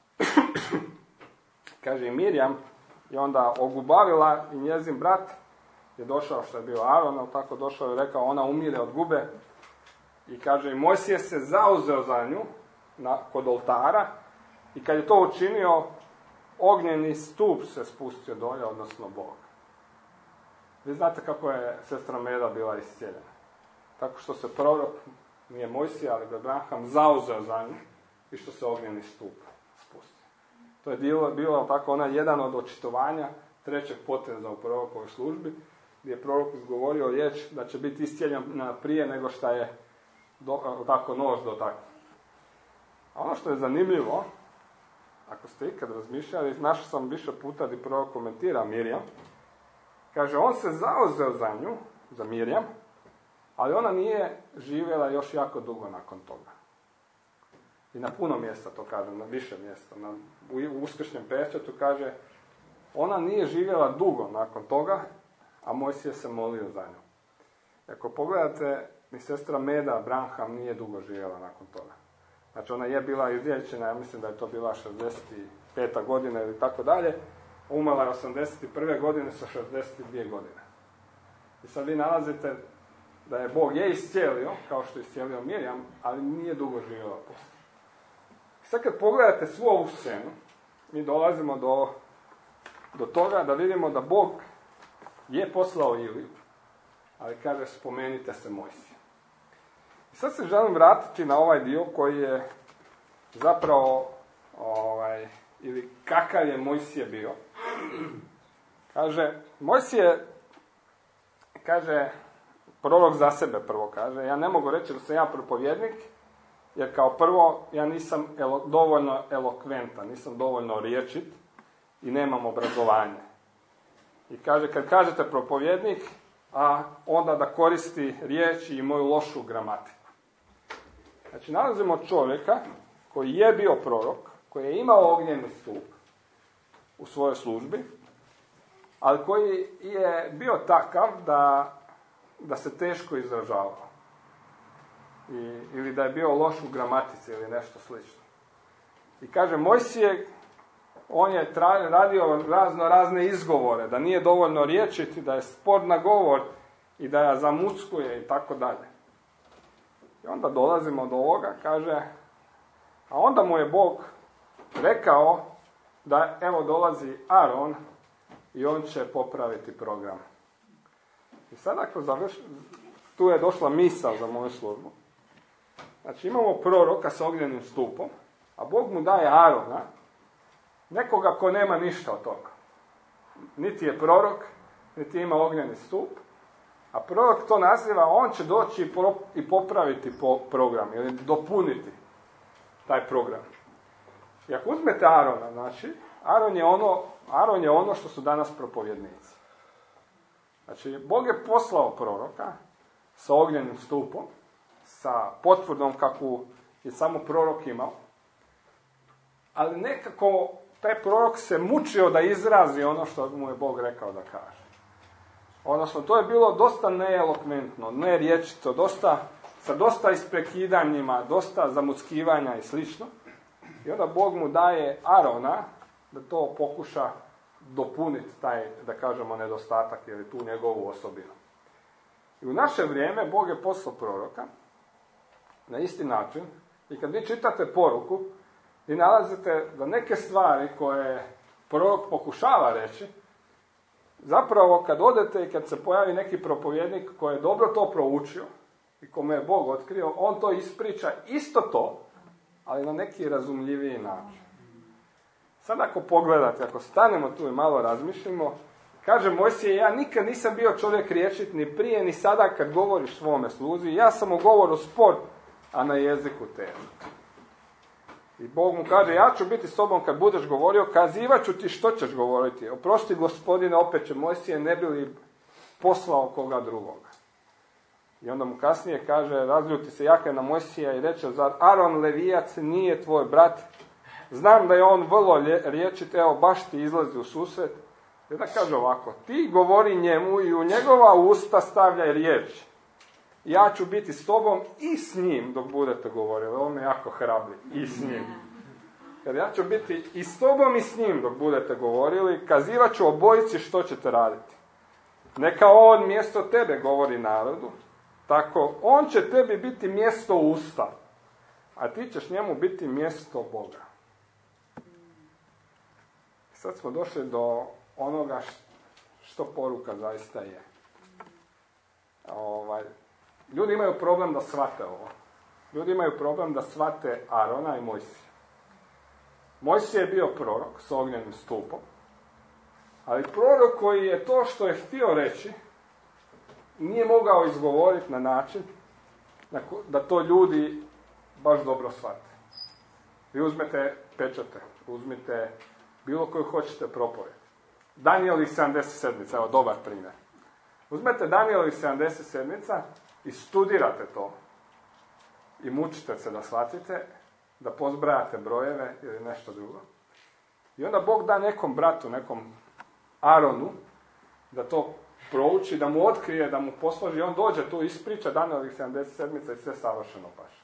Kaže, Mirjam je onda ogubavila i njezin brat je došao, što je bio Aron, ali tako došao i rekao, ona umire od gube. I kaže, i Mojsije se zauzeo za nju na, kod oltara, i kad je to učinio, ognjeni stup se spustio dolje, odnosno Bog. Vi znate kako je sestra Meda bila iscijeljena. Tako što se prorok, nije Mojsije, ali Abraham, zauzeo za nju i što se ognjeni stup spustio. To je bilo, bilo tako ona jedan od očitovanja trećeg poteza u prorokovoj službi, gdje je prorok izgovorio riječ da će biti iscijeljena prije nego što je do, tako nož do tako. A ono što je zanimljivo, ako ste ikad razmišljali, našao sam više puta gdje prorok komentira Mirjam, kaže, on se zauzeo za nju, za Mirjam, ali ona nije živjela još jako dugo nakon toga. I na puno mjesta to kaže, na više mjesta. Na, u uskršnjem pečatu kaže, ona nije živjela dugo nakon toga, a Mojsije se molio za nju. Ako pogledate, ni sestra Meda Branham nije dugo živjela nakon toga. Znači, ona je bila izliječena, ja mislim da je to bila šezdeset peta godina ili tako dalje, umrla je osamdeset prve godine sa šezdeset dvije godine. I sad vi nalazite da je Bog je iscijelio, kao što je iscijelio Mirjam, ali nije dugo živjela poslije. I sad kad pogledate svu ovu scenu, mi dolazimo do, do toga da vidimo da Bog je poslao Iliju, ali kaže, spomenite se Mojsije. I sad se želim vratiti na ovaj dio koji je zapravo, ovaj, ili kakav je Mojsije bio. Kaže, Mojsije, kaže, prorok za sebe prvo kaže, ja ne mogu reći da sam ja propovjednik, jer kao prvo ja nisam elo, dovoljno elokventan, nisam dovoljno riječit i nemam obrazovanje. I kaže, kad kažete propovjednik, a onda da koristi riječi i moju lošu gramatiku. Znači, nalazimo čovjeka koji je bio prorok, koji je imao ognjeni stup u svojoj službi, ali koji je bio takav da, da se teško izražavao. I, ili da je bio loš u gramatici ili nešto slično. I kaže, Mojsije, on je tra, radio razno razne izgovore, da nije dovoljno riječiti, da je spor na govor i da je zamuckuje i tako dalje. I onda dolazimo do ovoga, kaže, a onda mu je Bog rekao da evo dolazi Aron i on će popraviti program. I sad ako završi, tu je došla misao za moju službu. Znači imamo proroka sa ognjenim stupom, a Bog mu daje Arona, nekoga ko nema ništa od toga. Niti je prorok, niti ima ognjeni stup, a prorok to naziva, on će doći i popraviti po program, ili dopuniti taj program. I ako uzmete Arona, znači, Aron je ono, Aron je ono što su danas propovjednici. Znači, Bog je poslao proroka sa ognjenim stupom, sa potvrdom kakvu je samo prorok imao, ali nekako taj prorok se mučio da izrazi ono što mu je Bog rekao da kaže. Odnosno, to je bilo dosta neelokventno, neriječito, dosta, sa dosta isprekidanjima, dosta zamuckivanja i slično. I onda Bog mu daje Arona da to pokuša dopuniti taj, da kažemo, nedostatak ili tu njegovu osobinu. I u naše vrijeme Bog je poslao proroka na isti način i kad vi čitate poruku vi nalazite da neke stvari koje prorok pokušava reći, zapravo kad odete i kad se pojavi neki propovjednik koji je dobro to proučio i kome je Bog otkrio, on to ispriča isto to, ali na neki razumljiviji način. Sad ako pogledate, ako stanemo tu i malo razmišljamo, kaže Mojsije, ja nikad nisam bio čovjek riječit ni prije ni sada kad govoriš svome sluzi, ja sam u govoru spor, a na jeziku težak. I Bog mu kaže, ja ću biti s tobom kad budeš govorio, kazivat ću ti što ćeš govoriti. Oprosti Gospodine, opet će Mojsije, ne bi li poslao koga drugoga. I onda mu kasnije kaže, razljuti se Jahve na Mojsija i reče, zar Aron Levijac nije tvoj brat? Znam da je on vrlo riječit, evo baš ti izlazi u susret. I onda kaže ovako, ti govori njemu i u njegova usta stavljaj riječ. Ja ću biti s tobom i s njim dok budete govorili. Ovo me jako hrabri. I s njim. Jer ja ću biti i s tobom i s njim dok budete govorili. Kazivat ću obojici što ćete raditi. Neka on mjesto tebe govori narodu. Tako, on će tebi biti mjesto usta. A ti ćeš njemu biti mjesto Boga. Sad smo došli do onoga što poruka zaista je. Ovaj... Ljudi imaju problem da shvate ovo. Ljudi imaju problem da shvate Arona i Mojsija. Mojsije je bio prorok s ognjenim stupom, ali prorok koji je to što je htio reći, nije mogao izgovoriti na način da to ljudi baš dobro shvate. Vi uzmete pečate, uzmite bilo koju hoćete propovijed. Danijelovih sedamdeset sedmica, evo dobar primjer. Uzmete Danijelovih sedamdeset sedmica i studirate to i mučite se da shvatite, da pozbrajate brojeve ili nešto drugo. I onda Bog da nekom bratu, nekom Aronu, da to prouči, da mu otkrije, da mu posloži, i on dođe tu, ispriča Danijelovih sedamdeset sedmica i sve savršeno paše.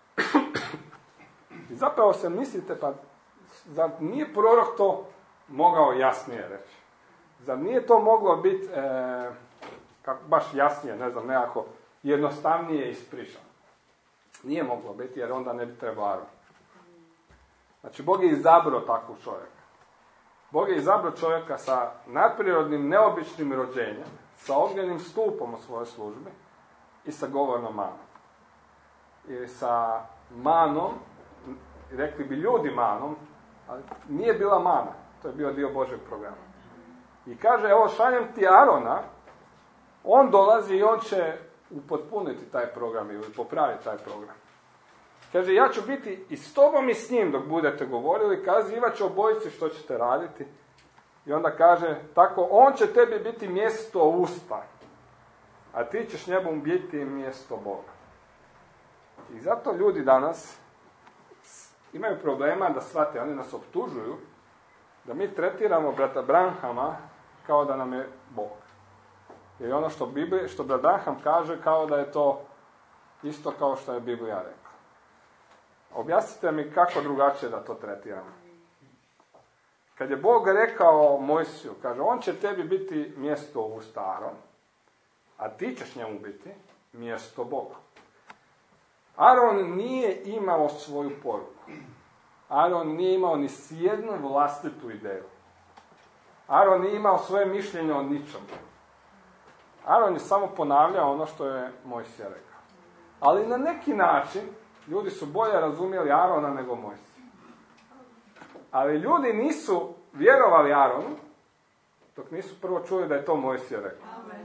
I zapravo se mislite, pa zar nije prorok to mogao jasnije reći? Zar nije to moglo biti e, kako, baš jasnije, ne znam, nekako jednostavnije ispričano? Nije moglo biti, jer onda ne bi trebalo Aron. Znači, Bog je izabrao takvog čovjeka. Bog je izabrao čovjeka sa nadprirodnim, neobičnim rođenjem, sa ognjenim stupom u svojoj službi i sa govornom manom. I sa manom, rekli bi ljudi manom, ali nije bila mana. To je bio dio Božeg programa. I kaže, evo šaljem ti Arona, on dolazi i on će upotpuniti taj program ili popraviti taj program. Kaže, ja ću biti i s tobom i s njim dok budete govorili, kazivat ću obojici što ćete raditi. I onda kaže, tako, on će tebi biti mjesto usta, a ti ćeš njemu biti mjesto Boga. I zato ljudi danas imaju problema da shvate, oni nas optužuju, da mi tretiramo brata Branhama kao da nam je Bog. Jer ono što, Biblija, što brat Branham kaže, kao da je to isto kao što je Biblija rekla. Objasnite mi kako drugačije da to tretiramo. Kad je Bog rekao Mojsiju, kaže, on će tebi biti mjesto u starom, a ti ćeš njemu biti mjesto Boga. Aron nije imao svoju poruku. Aron nije imao ni jednu vlastitu ideju. Aron nije imao svoje mišljenje o ničem. Aron je samo ponavljao ono što je Mojsija rekao. Ali na neki način ljudi su bolje razumjeli Arona nego Mojsija. Ali ljudi nisu vjerovali Aronu dok nisu prvo čuli da je to Mojsija rekao.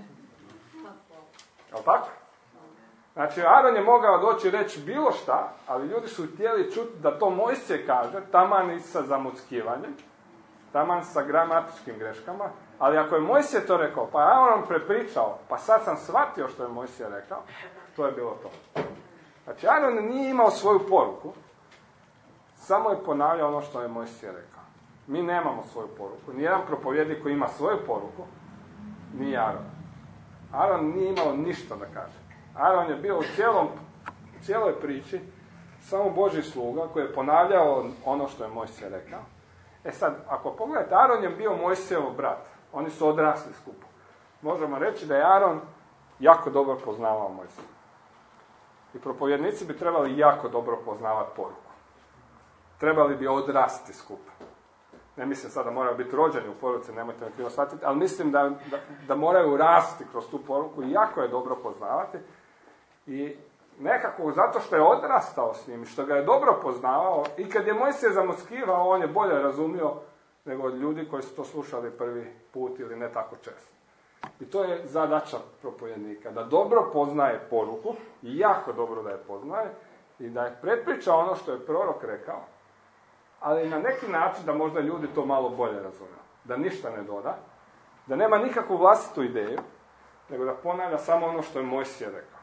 Jel' tako? Znači, Aron je mogao doći i reći bilo šta, ali ljudi su htjeli čuti da to Mojsije kaže, taman i sa zamuckivanjem, taman sa gramatičkim greškama, ali ako je Mojsije to rekao, pa Aron prepričao, pa sad sam shvatio što je Mojsije rekao, to je bilo to. Znači, Aron nije imao svoju poruku, samo je ponavljao ono što je Mojsije rekao. Mi nemamo svoju poruku. Nijedan propovjednik koji ima svoju poruku, nije Aron. Aron nije imao ništa da kaže. Aron je bio u cijelom, cijeloj priči samo Božji sluga koji je ponavljao ono što je Mojsije rekao. E sad, ako pogledate, Aron je bio Mojsijev brat. Oni su odrasli skupo. Možemo reći da je Aron jako dobro poznavao Mojsiju. I propovjednici bi trebali jako dobro poznavati poruku. Trebali bi odrasti skupo. Ne mislim sad da moraju biti rođeni u poruci, nemojte me krivo shvatiti, ali mislim da, da, da moraju rasti kroz tu poruku i jako je dobro poznavati. I nekako, zato što je odrastao s njim i što ga je dobro poznavao, i kad je Mojsije zamuckivao, on je bolje razumio nego od ljudi koji su to slušali prvi put ili ne tako često. I to je zadaća propovjednika, da dobro poznaje poruku, i jako dobro da je poznaje, i da je prepriča ono što je prorok rekao, ali na neki način da možda ljudi to malo bolje razumiju. Da ništa ne doda, da nema nikakvu vlastitu ideju, nego da ponavlja samo ono što je Mojsije rekao.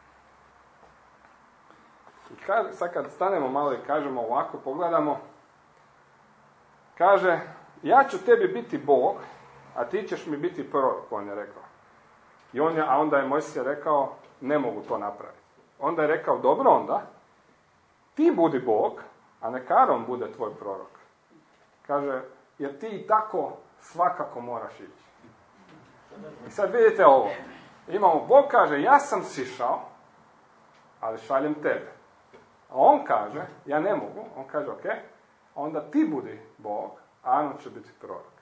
I kaže, sad kad stanemo malo i kažemo ovako, pogledamo, kaže, ja ću tebi biti Bog, a ti ćeš mi biti prorok, on je rekao. I on je, a onda je Mojsije rekao, ne mogu to napraviti. Onda je rekao, dobro onda, ti budi Bog, a neka Aron bude tvoj prorok. Kaže, jer ti i tako svakako moraš ići. I sad vidite ovo. Imamo, Bog kaže, ja sam sišao, ali šaljem tebe. A on kaže, ja ne mogu, on kaže, ok, onda ti budi Bog, a Aron će biti prorok.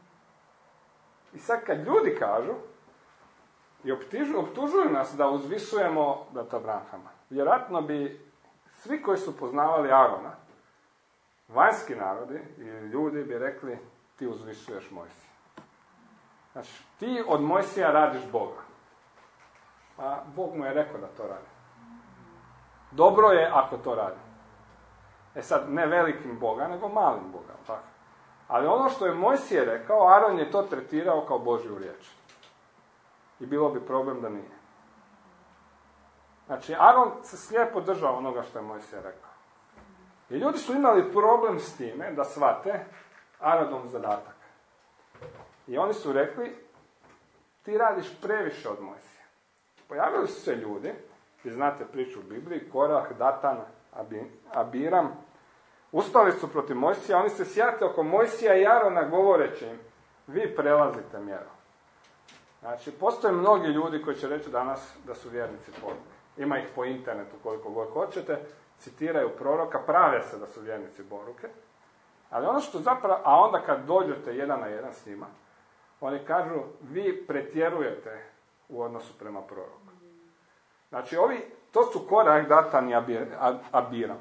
I sad kad ljudi kažu, i optužuju, optužuju nas da uzvisujemo brata Branhama, vjerojatno bi svi koji su poznavali Arona, vanjski narodi i ljudi bi rekli, ti uzvisuješ Mojsija. Znači, ti od Mojsija radiš Boga. A Bog mu je rekao da to radi. Dobro je ako to radi. E sad, ne velikim Boga, nego malim Boga. Tako? Ali ono što je Mojsije rekao, Aron je to tretirao kao Božju riječ. I bilo bi problem da nije. Znači, Aron se slijepo držao onoga što je Mojsije rekao. I ljudi su imali problem s time da shvate Aronov zadatak. I oni su rekli, ti radiš previše od Mojsije. Pojavili su se ljudi, vi znate priču u Bibliji, Korah, Datan, Abiram, ustali su protiv Mojsija, oni se sjate oko Mojsija i Arona govoreći im, vi prelazite mjeru. Znači, postoje mnogi ljudi koji će reći danas da su vjernici poruke. Ima ih po internetu koliko god hoćete, citiraju proroka, prave se da su vjernici poruke, ali ono što zapravo, a onda kad dođete jedan na jedan s njima, oni kažu, vi pretjerujete u odnosu prema proroku. Znači, ovi, to su Korah, Datan i Abiram.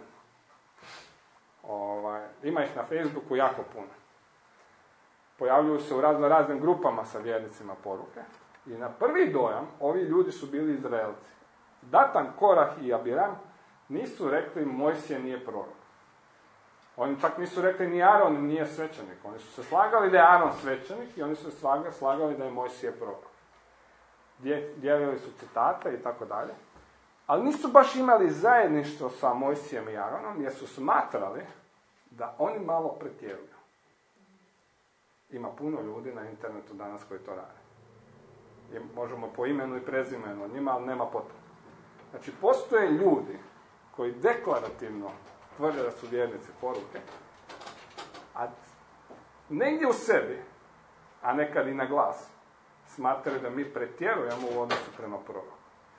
Ovaj, ima ih na Facebooku jako puno. Pojavljuju se u razno raznim grupama sa vjernicima poruke. I na prvi dojam, ovi ljudi su bili Izraelci. Datan, Korah i Abiram nisu rekli Mojsije nije prorok. Oni čak nisu rekli ni Aron nije svećenik. Oni su se slagali da je Aron svećenik i oni su se slagali da je Mojsije prorok. Dijelili su citate i tako dalje. Ali nisu baš imali zajedništvo sa Mojsijem i Aronom jer su smatrali da oni malo pretjeruju. Ima puno ljudi na internetu danas koji to rade. I možemo po imenu i prezimenu od njima, ali nema potrebe. Znači, postoje ljudi koji deklarativno tvrde da su vjernici poruke, a negdje u sebi, a nekad i na glas, smatraju da mi pretjerujemo u odnosu prema proroku.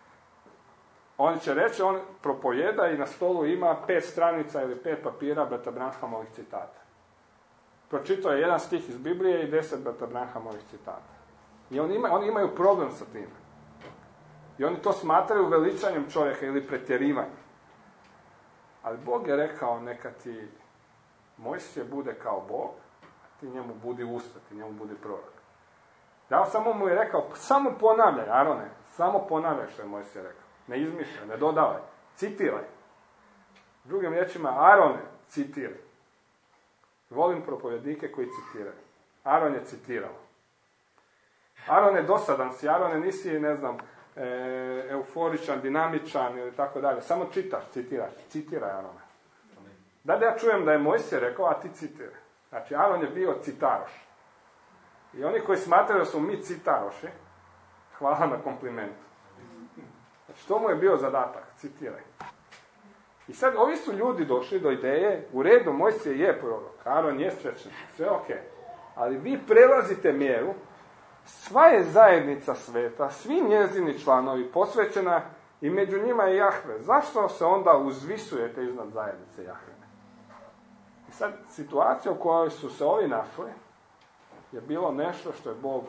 On će reći, on propovjeda i na stolu ima pet stranica ili pet papira Brata Branhamovih citata. Pročitao je jedan stih iz Biblije i deset Brata Branhamovih citata. I oni, ima, oni imaju problem sa tim. I oni to smatraju veličanjem čovjeka ili pretjerivanjem. Ali Bog je rekao neka ti Mojsije bude kao Bog, a ti njemu budi usta, ti njemu budi prorok. Ja samo mu je rekao, samo ponavljaj, Arone, samo ponavljaj što je Mojsije rekao. Ne izmišljaj, ne dodavaj, citiraj. Drugim riječima, Arone, citiraj. Volim propovjednike koji citiraju. Aron je citirao. Aron je dosadan si, Arone nisi, ne znam, e, euforičan, dinamičan ili tako dalje. Samo čitaš, citiraš. Citiraj, Arone. Da, da ja čujem da je Mojsije rekao, a ti citiraj. Znači, Aron je bio citaroš. I oni koji smatraju da su mi citaroši, hvala na komplimentu. Znači, to mu je bio zadatak, citiraj. I sad, ovi su ljudi došli do ideje, u redu, Mojsije je prorok, Aron je svećenik, sve ok. Ali vi prelazite mjeru, sva je zajednica sveta, svi njezini članovi posvećena i među njima je Jahve. Zašto se onda uzvisujete iznad zajednice Jahve? I sad, situacija u kojoj su se ovi našli je bilo nešto što je Bog,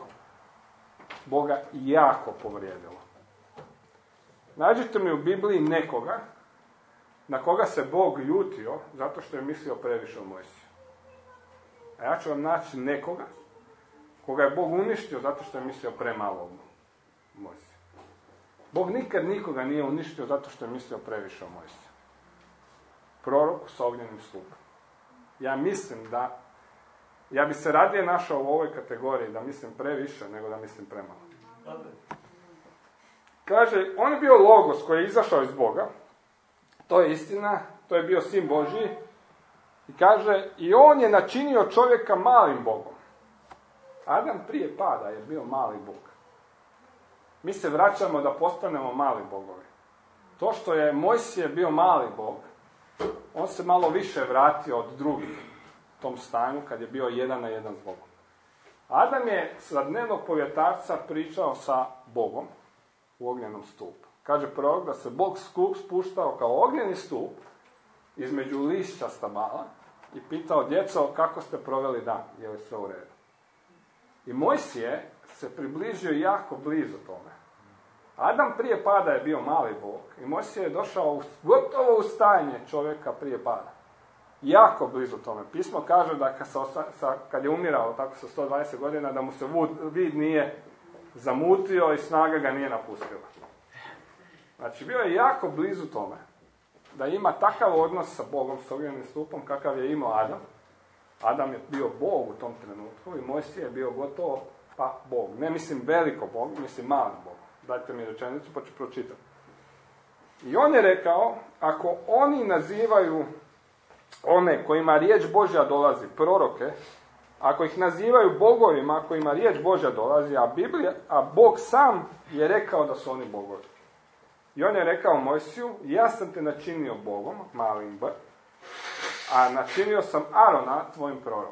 Boga jako povrijedilo. Nađite mi u Bibliji nekoga na koga se Bog ljutio zato što je mislio previše o Mojsiju. A ja ću vam naći nekoga koga je Bog uništio zato što je mislio premalo o Mojsiju. Bog nikad nikoga nije uništio zato što je mislio previše o Mojsiju. Prorok s ognjenim stupom. Ja mislim da, ja bi se radije našao u ovoj kategoriji da mislim previše nego da mislim premalo. Kaže, on je bio Logos koji je izašao iz Boga. To je istina, to je bio sin Božji. I kaže, i on je načinio čovjeka malim Bogom. Adam prije pada je bio mali Bog. Mi se vraćamo da postanemo mali bogovi. To što je Mojsije bio mali Bog, on se malo više vratio od drugih tom stanju kad je bio jedan na jedan s Bogom. Adam je sa dnevnog povjetarca pričao sa Bogom u ognjenom stupu. Kaže prorok da se Bog spuštao kao ognjeni stup između lišća stabala i pitao djeco kako ste proveli dan, je li sve u redu. I Mojsije se približio jako blizu tome. Adam prije pada je bio mali Bog i Mojsije je došao u, gotovo u stajanje čovjeka prije pada. Jako blizu tome. Pismo kaže da kad, sa, sa, kad je umirao tako sa sto dvadeset godina da mu se vid, vid nije zamutio i snaga ga nije napustila. Znači, bio je jako blizu tome da ima takav odnos sa Bogom, s ognjenim stupom, kakav je imao Adam. Adam je bio Bog u tom trenutku i Mojsije je bio gotovo pa Bog. Ne mislim veliko Bog, mislim mali Bog. Dajte mi rečenicu pa ću pročitati. I on je rekao, ako oni nazivaju one kojima riječ Božja dolazi, proroke, ako ih nazivaju bogovima kojima riječ Božja dolazi, a Biblija, a Bog sam je rekao da su oni bogovi. I on je rekao Mojsiju, ja sam te načinio Bogom, malim b, a načinio sam Arona tvojim prorokom.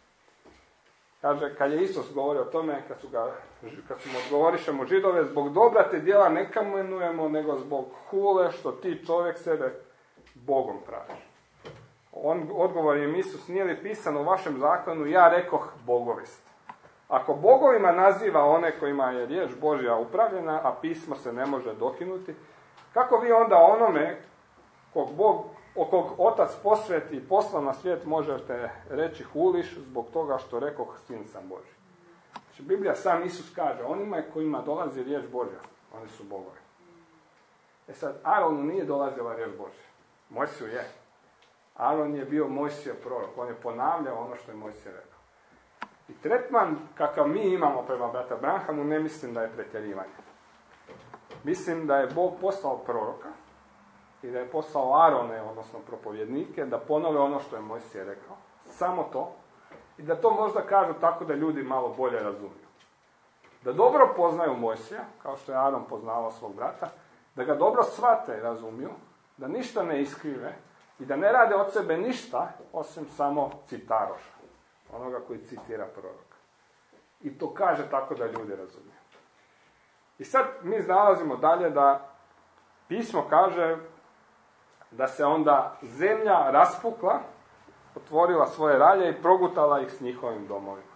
Kaže, kad je Isus govorio o tome, kad su, ga, kad su mu odgovorišemo Židove, zbog dobra te djela ne kamenujemo, nego zbog hule što ti čovjek sebe Bogom praviš. On, odgovor im Isus, nije li pisano u vašem zakonu, ja rekoh bogovi ste. Ako bogovima naziva one kojima je riječ Božja upravljena, a pismo se ne može dokinuti, kako vi onda onome kog Bog, kog Otac posveti i posla na svijet možete reći huliš zbog toga što rekoh sin sam Božji. Znači, Biblija sam Isus kaže, onima kojima dolazi riječ Božja, oni su bogovi. E sad, Aronu nije dolazila riječ Božja. Mojsiju je. Aron je bio Mojsije prorok. On je ponavljao ono što je Mojsije rekao. I tretman kakav mi imamo prema brata Branhamu, ne mislim da je pretjerivanje. Mislim da je Bog poslao proroka i da je poslao Arone, odnosno propovjednike, da ponove ono što je Mojsije rekao. Samo to. I da to možda kažu tako da ljudi malo bolje razumiju. Da dobro poznaju Mojsija, kao što je Aron poznavao svog brata, da ga dobro shvate i razumiju, da ništa ne iskrive i da ne rade od sebe ništa osim samo citaroša, onoga koji citira proroka. I to kaže tako da ljudi razumiju. I sad mi nalazimo dalje da pismo kaže da se onda zemlja raspukla, otvorila svoje ralje i progutala ih s njihovim domovima.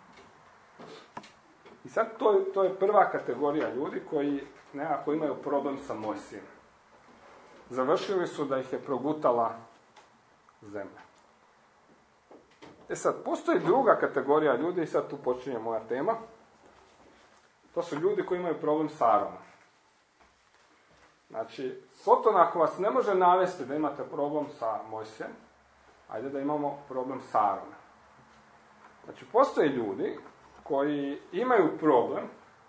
I sad to, to je prva kategorija ljudi koji nekako imaju problem sa Mojsijem. Završili su da ih je progutala zemlja. E sad, postoji druga kategorija ljudi, i sad tu počinje moja tema. To su ljudi koji imaju problem s Aronom. Znači, Soton ako vas ne može navesti da imate problem sa Mojsijem, ajde da imamo problem s Aronom. Znači, postoje ljudi koji imaju problem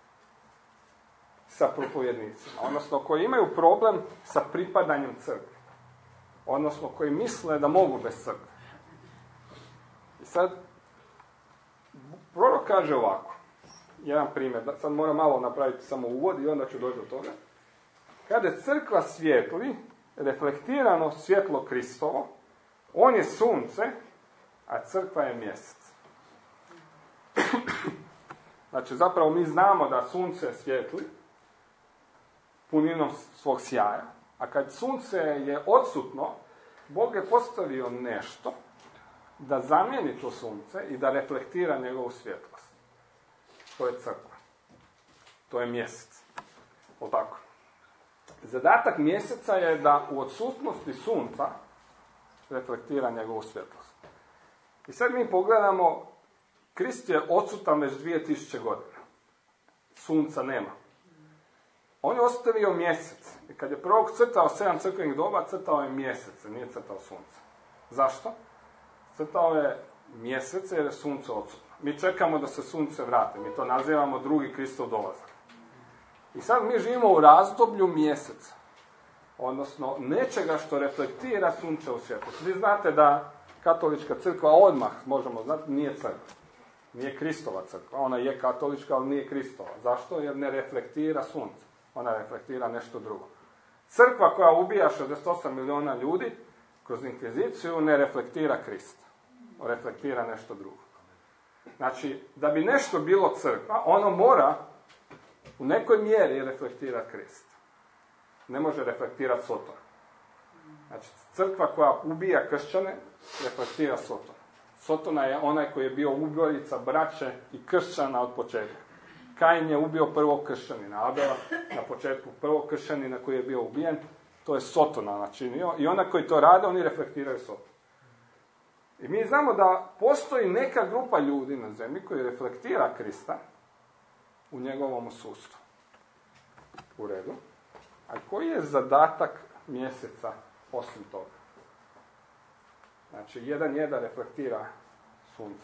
sa propovjednicima, odnosno koji imaju problem sa pripadanjem crkvi, odnosno koji misle da mogu bez crkve. I sad, prorok kaže ovako, jedan primjer, sad moram malo napraviti samo uvod i onda ću doći do toga. Kada crkva svijetli, reflektirano svjetlo Kristovo, on je sunce, a crkva je mjesec. Znači, zapravo mi znamo da sunce svijetli puninom svog sjaja, a kad sunce je odsutno, Bog je postavio nešto da zamijeni to sunce i da reflektira njegovu svjetlost. To je crkva. To je mjesec. O tako. Zadatak mjeseca je da u odsutnosti sunca reflektira njegovu svjetlost. I sad mi pogledamo, Krist je odsutan već dvije tisuće godina. Sunca nema. On je ostavio mjesec. I kad je prorok crtao sedam crkvenih doba, crtao je mjesec, nije crtao sunce. Zašto? Crtao je mjesec jer je sunce odsutno. Mi čekamo da se sunce vrati. Mi to nazivamo drugi Kristov dolazak. I sad mi živimo u razdoblju mjeseca. Odnosno nečega što reflektira sunce u svjetlost. Vi znate da katolička crkva odmah, možemo znati, nije crkva. Nije Kristova crkva. Ona je katolička, ali nije Kristova. Zašto? Jer ne reflektira sunce. Ona reflektira nešto drugo. Crkva koja ubija šezdeset osam milijuna ljudi kroz inkviziciju ne reflektira Krista. Reflektira nešto drugo. Znači, da bi nešto bilo crkva, ono mora u nekoj mjeri reflektirati Krist. Ne može reflektirati Soton. Znači, crkva koja ubija kršćane reflektira Soton. Sotona je onaj koji je bio ubojica braće i kršćana od početka. Kain je ubio prvog kršćanina, Abela na početku prvog kršćanina koji je bio ubijen, to je Sotona načinio i ona koji to rade, oni reflektiraju Soton. I mi znamo da postoji neka grupa ljudi na zemlji koji reflektira Krista u njegovom sustvu. U redu. A koji je zadatak mjeseca osim toga? Znači, jedan je da reflektira sunce.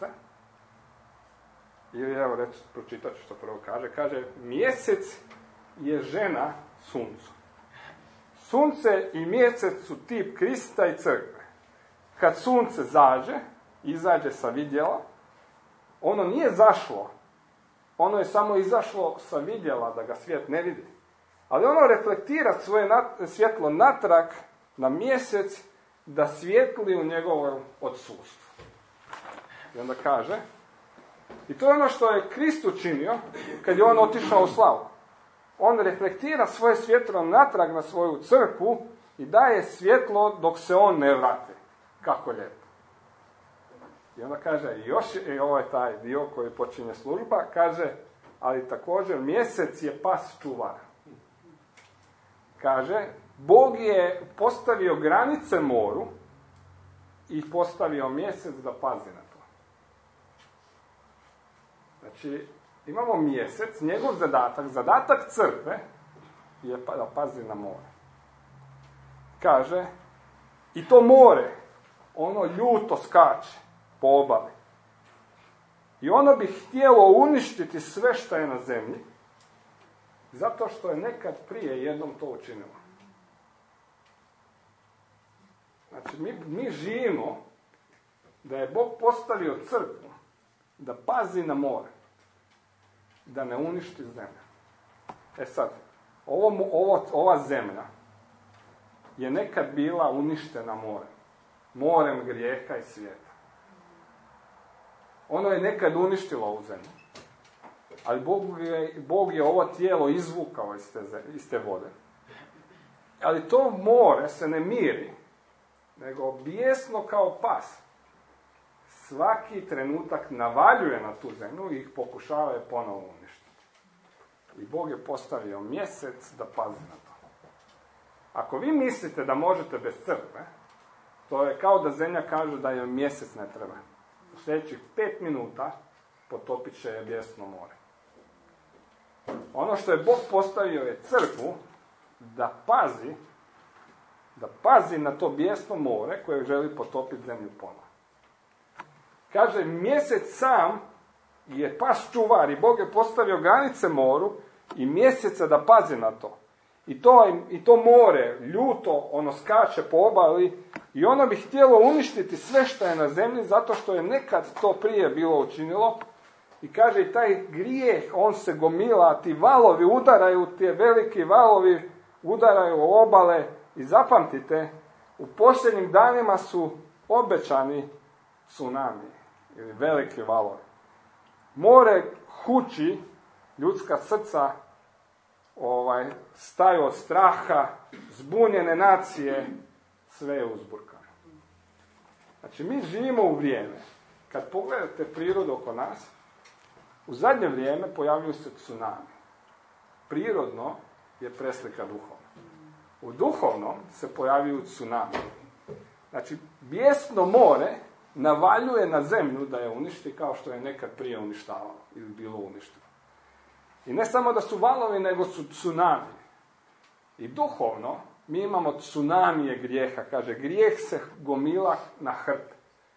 Ili, evo, reći, pročitat ću što prvo kaže. Kaže, mjesec je žena suncu. Sunce i mjesec su tip Krista i crkve. Kad sunce zađe, izađe sa vidjela, ono nije zašlo. Ono je samo izašlo sa vidjela da ga svijet ne vidi. Ali ono reflektira svoje nat- svjetlo natrag na mjesec da svijetli u njegovom odsustvu. I onda kaže, i to je ono što je Krist učinio kad je on otišao u slavu. On reflektira svoje svjetlo natrag na svoju crkvu i daje svjetlo dok se on ne vrati. Kako lijepo. I onda kaže, još je ovaj taj dio koji počinje služba, kaže, ali također mjesec je pas čuvara. Kaže, Bog je postavio granice moru i postavio mjesec da pazi na to. Znači, imamo mjesec, njegov zadatak, zadatak crkve je da pazi na more. kaže, i to more, ono ljuto skače po obali. I ono bi htjelo uništiti sve što je na zemlji, zato što je nekad prije jednom to učinilo. Znači, mi, mi živimo da je Bog postavio crkvu da pazi na more, da ne uništi zemlju. E sad, ovo, ovo, ova zemlja je nekad bila uništena morem. Morem grijeha i svijeta. Ono je nekad uništilo ovu zemlju. Ali Bog je, Bog je ovo tijelo izvukao iz te, iz te vode. Ali to more se ne miri, nego bijesno kao pas. Svaki trenutak navaljuje na tu zemlju i ih pokušava je ponovo uništiti. I Bog je postavio mjesec da pazi na to. Ako vi mislite da možete bez crkve, to je kao da zemlja kaže da je mjesec ne treba. U sljedećih pet minuta potopit će je bijesno more. Ono što je Bog postavio je crkvu da pazi, da pazi na to bijesno more koje želi potopiti zemlju ponovo. Kaže, mjesec sam je pas čuvar i Bog je postavio granice moru i mjeseca da pazi na to. I to, i to more, ljuto, ono skače po obali i ono bi htjelo uništiti sve što je na zemlji zato što je nekad to prije bilo učinilo. I kaže, i taj grijeh, on se gomila, ti valovi udaraju, ti veliki valovi udaraju o obale i zapamtite, u posljednjim danima su obećani tsunami ili veliki valovi. More huči, ljudska srca ovaj, staju od straha, zbunjene nacije, sve je uzburkano. Znači, mi živimo u vrijeme, kad pogledate prirodu oko nas, u zadnje vrijeme pojavljuju se tsunami. Prirodno je preslika duhovna. U duhovnom se pojavljuju tsunami. Znači, bijesno more navaljuje na zemlju da je uništi kao što je nekad prije uništavalo ili bilo uništeno. I ne samo da su valovi, nego su tsunami. I duhovno mi imamo tsunamije grijeha. Kaže, grijeh se gomila na hrpe.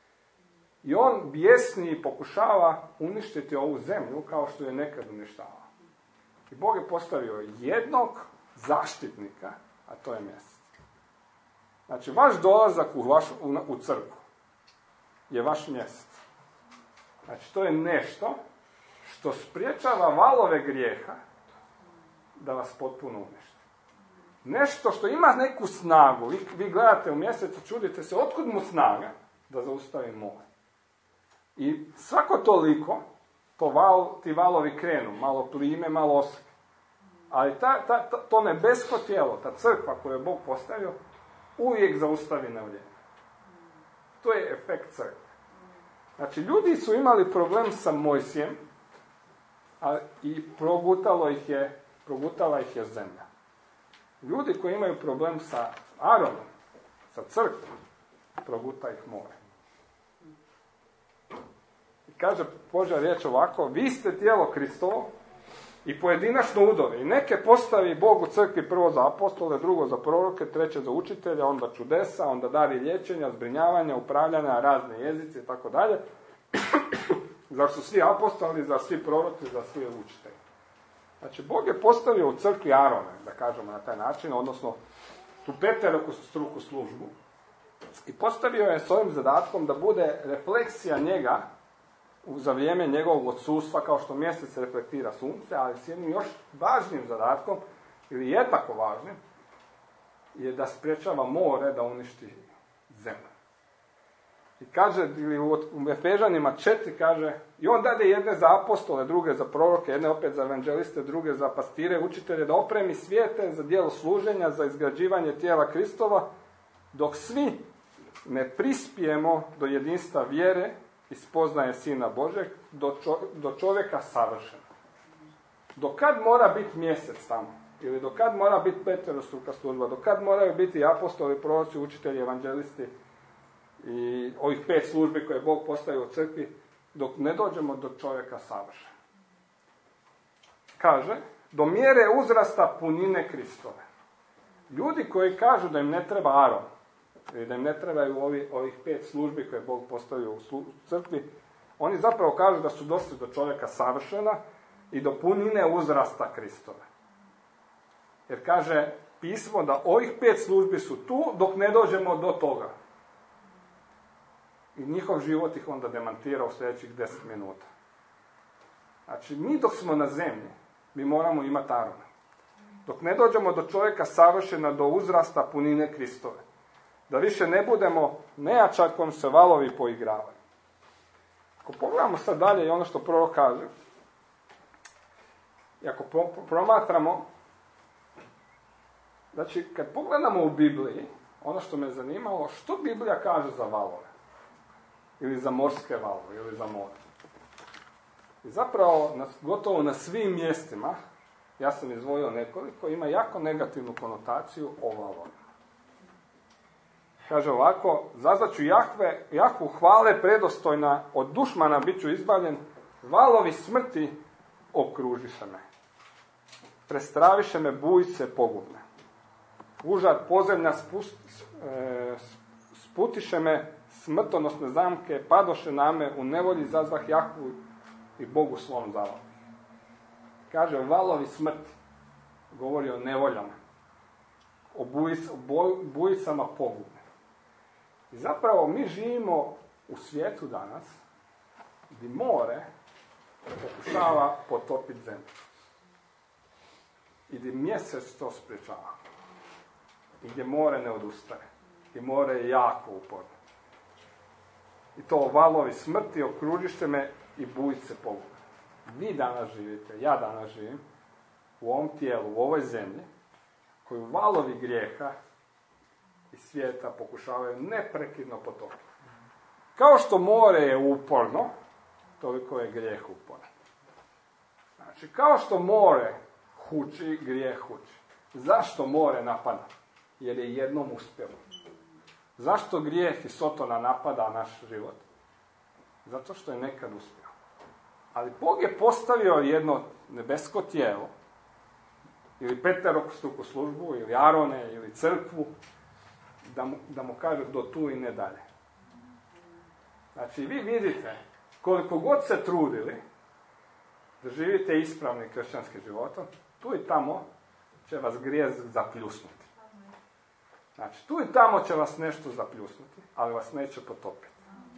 I on bijesni pokušava uništiti ovu zemlju kao što je nekad uništavao. I Bog je postavio jednog zaštitnika, a to je mjesec. Znači, vaš dolazak u, vaš, u, u crkvu je vaš mjesec. Znači, to je nešto što spriječava valove grijeha da vas potpuno uništi. Nešto što ima neku snagu. Vi, vi gledate u mjesecu, čudite se, otkud mu snaga da zaustavi more. I svako toliko to val, ti valovi krenu, malo plime, malo oseke. Ali ta, ta, ta, to nebesko tijelo, ta crkva koju je Bog postavio, uvijek zaustavi na vrijeme. To je efekt crkve. Znači, ljudi su imali problem sa Mojsijem, a i progutalo ih je, progutala ih je zemlja. Ljudi koji imaju problem sa Aronom, sa crkvom, proguta ih more. I kaže Božja riječ ovako, vi ste tijelo Kristovo i pojedinačno udove. I neke postavi Bog u crkvi prvo za apostole, drugo za proroke, treće za učitelja, onda čudesa, onda dari liječenja, zbrinjavanja, upravljanja, razne jezice i tako dalje. Zar su svi apostoli, zar svi proroci, zar svi učitelji. Znači, Bog je postavio u crkvi Arone, da kažemo na taj način, odnosno tu peteroku struku službu. I postavio je s ovim zadatkom da bude refleksija njega za vrijeme njegovog odsustva, kao što mjesec reflektira sunce, ali s jednim još važnim zadatkom, ili je tako važnim, je da sprječava more da uništi zemlju. I kaže, ili u Efežanima četiri kaže, i on dade jedne za apostole, druge za proroke, jedne opet za evanđeliste, druge za pastire, učitelje, da opremi svijete za djelo služenja, za izgrađivanje tijela Kristova, dok svi ne prispijemo do jedinstva vjere i spoznaje Sina Božeg, do, čo, do čovjeka savršena. Do kad mora biti mjesec tamo? Ili do kad mora biti peterostruka služba? Do kad moraju biti apostoli, proroci, učitelji, evanđelisti i ovih pet službi koje je Bog postavio u crkvi, dok ne dođemo do čovjeka savršena? Kaže, do mjere uzrasta punine Kristove. Ljudi koji kažu da im ne treba Aron, i da im ne trebaju ovi, ovih pet službi koje Bog postavio u, slu, u crkvi, oni zapravo kažu da su došli do čovjeka savršena i do punine uzrasta Kristove. Jer kaže pismo da ovih pet službi su tu dok ne dođemo do toga. I njihov život ih onda demantira u sljedećih deset minuta. Znači, mi dok smo na zemlji, mi moramo imati Arona. Dok ne dođemo do čovjeka savršena, do uzrasta punine Kristove. Da više ne budemo nejačak kojom se valovi poigravaju. Ako pogledamo sad dalje i ono što prorok kaže, i ako promatramo, znači, kad pogledamo u Bibliji, ono što me zanimalo, što Biblija kaže za valove? Ili za morske valove, ili za more. I zapravo, na, gotovo na svim mjestima, ja sam izdvojio nekoliko, ima jako negativnu konotaciju o valovima. Kaže ovako, zazvaću Jahve, Jahvu hvale predostojna, od dušmana bit ću izbavljen, valovi smrti okružiše me. Prestraviše me bujice pogubne. Užad podzemlja spust, e, sputiše me, smrtonosne zamke padoše na me, u nevolji zazvah Jahvu i Bogu svom zavali. Kaže, valovi smrti, govori o nevoljama, o bujic, boj, bujicama pogubne. I zapravo mi živimo u svijetu danas, gdje more pokušava potopiti zemlju. I gdje mjesec to sprečava. I gdje more ne odustaje. I more je jako uporno. I to valovi smrti okružište me i bujice pogubne. Vi danas živite, ja danas živim, u ovom tijelu, u ovoj zemlji, koju valovi grijeha i svijeta pokušavaju neprekidno potopiti. Kao što more je uporno, toliko je grijeh uporan. Znači, kao što more huči, grijeh huči. Zašto more napada? Jer je jednom uspjelo. Zašto grijeh i Sotona napada naš život? Zato što je nekad uspio. Ali Bog je postavio jedno nebesko tijelo, ili peterostruku službu, ili Arone, ili crkvu, da mu, da mu kaže do tu i ne dalje. Znači, vi vidite, koliko god se trudili da živite ispravni kršćanski životom, tu i tamo će vas grijeh zapljusnuti. Znači, tu i tamo će vas nešto zapljusnuti, ali vas neće potopiti.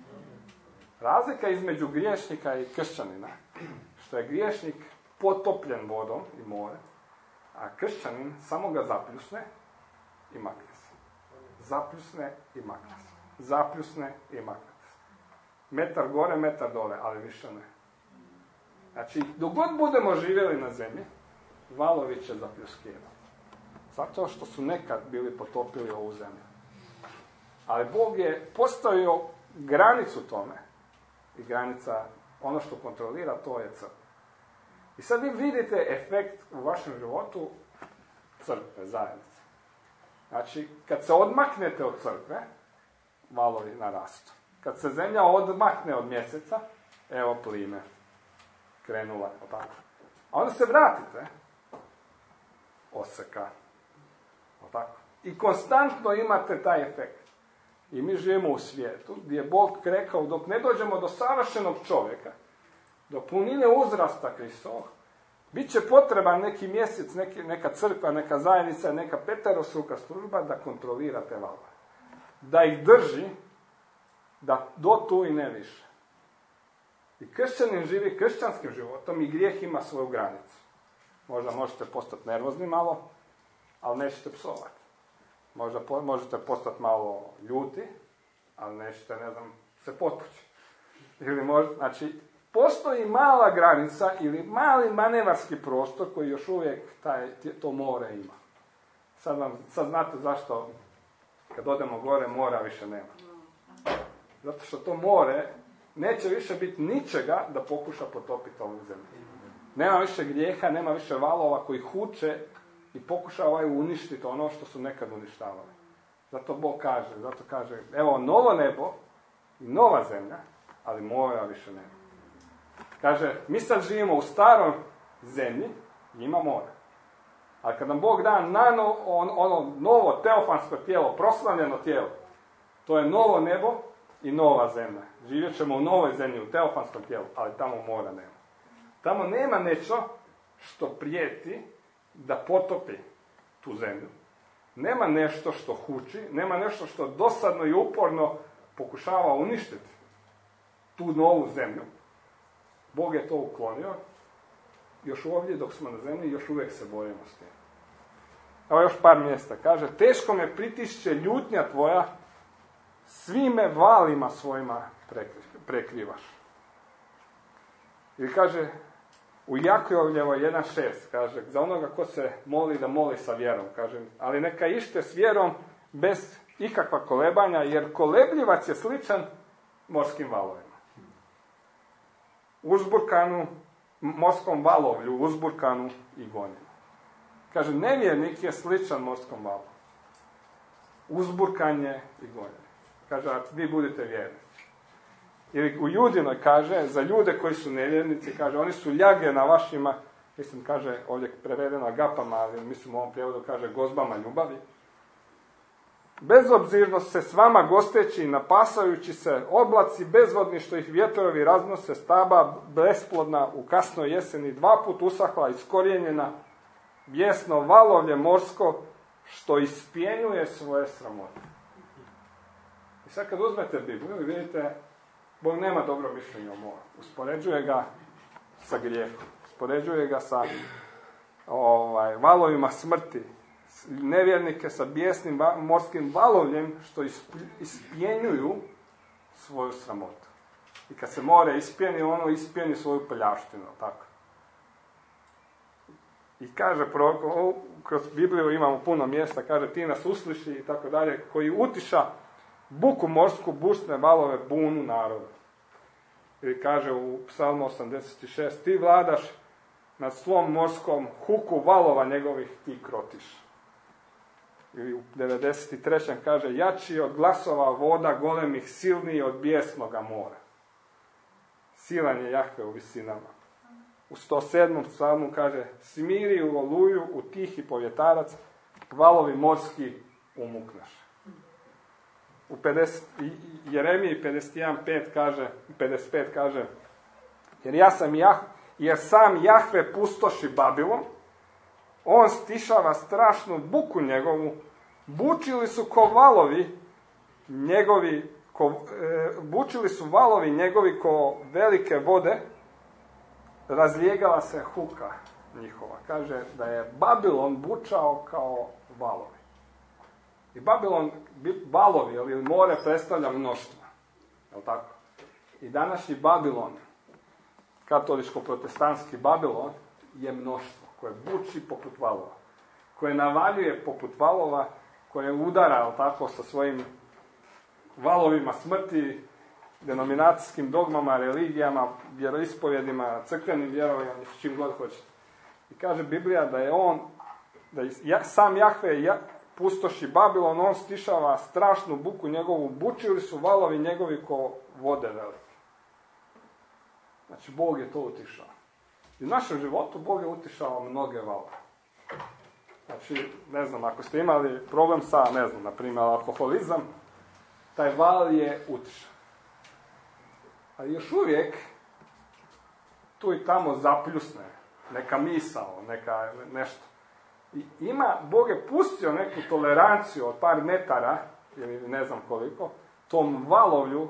Razlika između griješnika i kršćanina, što je griješnik potopljen vodom i more, a kršćanin samo ga zapljusne i makne se. Zapljusne i makne se. Zapljusne i makne se. Metar gore, metar dole, ali više ne. Znači, dok god budemo živjeli na zemlji, valovi će zapljuskivati. Zato što su nekad bili potopili ovu zemlju. Ali Bog je postavio granicu tome. I granica, ono što kontrolira, to je crkva. I sad vi vidite efekt u vašem životu crkve, zajednice. Znači, kad se odmaknete od crkve, valovi narastu. Kad se zemlja odmakne od mjeseca, evo plime. Krenula, tako. A onda se vratite, oseka. Tako. I konstantno imate taj efekt. I mi živimo u svijetu gdje je Bog rekao, dok ne dođemo do savršenog čovjeka, do punine uzrasta Kristovog, bit će potreban neki mjesec, neki, neka crkva, neka zajednica, neka peterostruka služba da kontrolira te valove. Da ih drži, da do tu i ne više. I kršćanin živi kršćanskim životom i grijeh ima svoju granicu. Možda možete postati nervozni malo, ali nećete psovati. Možda po, možete postati malo ljuti, ali nećete, ne znam, se potući. Ili možda, znači, postoji mala granica ili mali manevarski prostor koji još uvijek taj, to more ima. Sad, vam, sad znate zašto kad odemo gore mora više nema. Zato što to more neće više biti ničega da pokuša potopiti ovu zemlju. Nema više grijeha, nema više valova koji huče i pokušavaju uništiti ono što su nekad uništavali. Zato Bog kaže, zato kaže, evo novo nebo i nova zemlja, ali mora više nema. Kaže, mi sad živimo u staroj zemlji i ima more. Ali kad nam Bog da nano, on, ono novo teofansko tijelo, proslavljeno tijelo, to je novo nebo i nova zemlja. Živjet ćemo u novoj zemlji, u teofanskom tijelu, ali tamo mora nema. Tamo nema nešto što prijeti da potopi tu zemlju. Nema nešto što huči, nema nešto što dosadno i uporno pokušava uništiti tu novu zemlju. Bog je to uklonio. Još ovdje dok smo na zemlji, još uvijek se borimo s tim. Evo još par mjesta. Kaže, teško me pritišće ljutnja tvoja, svime valima svojima prekrivaš. I kaže, u Jakovljevo jedan šest, kaže, za onoga ko se moli da moli sa vjerom, kaže, ali neka ište s vjerom bez ikakva kolebanja, jer kolebljivac je sličan morskim valovima. Uzburkanu, morskom valovlju, uzburkanu i gonjenu. Kaže, nevjernik je sličan morskom valu. Uzburkanje i gonjenje. Kaže, a vi budete vjernici. Ili u Judinoj kaže, za ljude koji su nevjernici, kaže, oni su ljage na vašima, mislim, kaže, ovdje prevedeno agapama, ali mislim u ovom prijevodu kaže gozbama ljubavi. Bezobzirno se s vama gosteći, napasajući se oblaci bezvodni što ih vjetrovi raznose, staba besplodna u kasnoj jeseni, dva put usahla, iskorijenjena, bijesno valovlje morsko što ispjenjuje svoje sramote. I sad kad uzmete Bibliju i vidite, Bog nema dobro mišljenje o moru. Uspoređuje ga sa grijehom. Uspoređuje ga sa ovaj, valovima smrti. Nevjernike sa bijesnim va, morskim valovljem što ispjenjuju svoju sramotu. I kad se more ispjeni, ono ispjeni svoju prljavštinu. Tako. I kaže, kroz Bibliju imamo puno mjesta, kaže, ti nas usliši i tako dalje, koji utiša buku morsku, bušne valove, bunu naroda. Ili kaže u Psalmu osamdeset šest, ti vladaš nad slom morskom, huku valova njegovih ti krotiš. Ili u devedeset trećem kaže, jači od glasova voda golemih, silniji od bijesnoga mora. Silan je Jahve u visinama. U sto sedmom psalmu kaže, smiri u oluju, u tihi povjetarac, valovi morski umukneš. U pedeset, Jeremiji pedeset jedan pet kaže, pedeset pet kaže, jer ja sam Jah, jer sam Jahve pustoši Babilon, on stišava strašnu buku njegovu, bučili su ko valovi njegovi, ko, e, bučili su valovi njegovi ko velike vode, razlijegala se huka njihova. Kaže da je Babilon bučao kao valovi. I Babilon, valovi, ili more predstavlja mnoštvo. Je li tako? I današnji Babilon, katoličko-protestantski Babilon, je mnoštvo koje buči poput valova. Koje navaljuje poput valova, koje udara, je li tako, sa svojim valovima smrti, denominacijskim dogmama, religijama, vjeroispovjedima, crkvenim vjerovanjima, s čim god hoćete. I kaže Biblija da je on, da je sam Jahve ja, pustoši Babilon, on stišava strašnu buku njegovu, bučili su valovi njegovi ko vode velike. Znači, Bog je to utišao. I u našem životu Bog je utišao mnoge valove. Znači, ne znam, ako ste imali problem sa, ne znam, na primjer, alkoholizam, taj val je utišan. Ali još uvijek tu i tamo zapljusne neka misao, neka nešto. I ima, Bog je pustio neku toleranciju od par metara, ili ne znam koliko, tom valovlju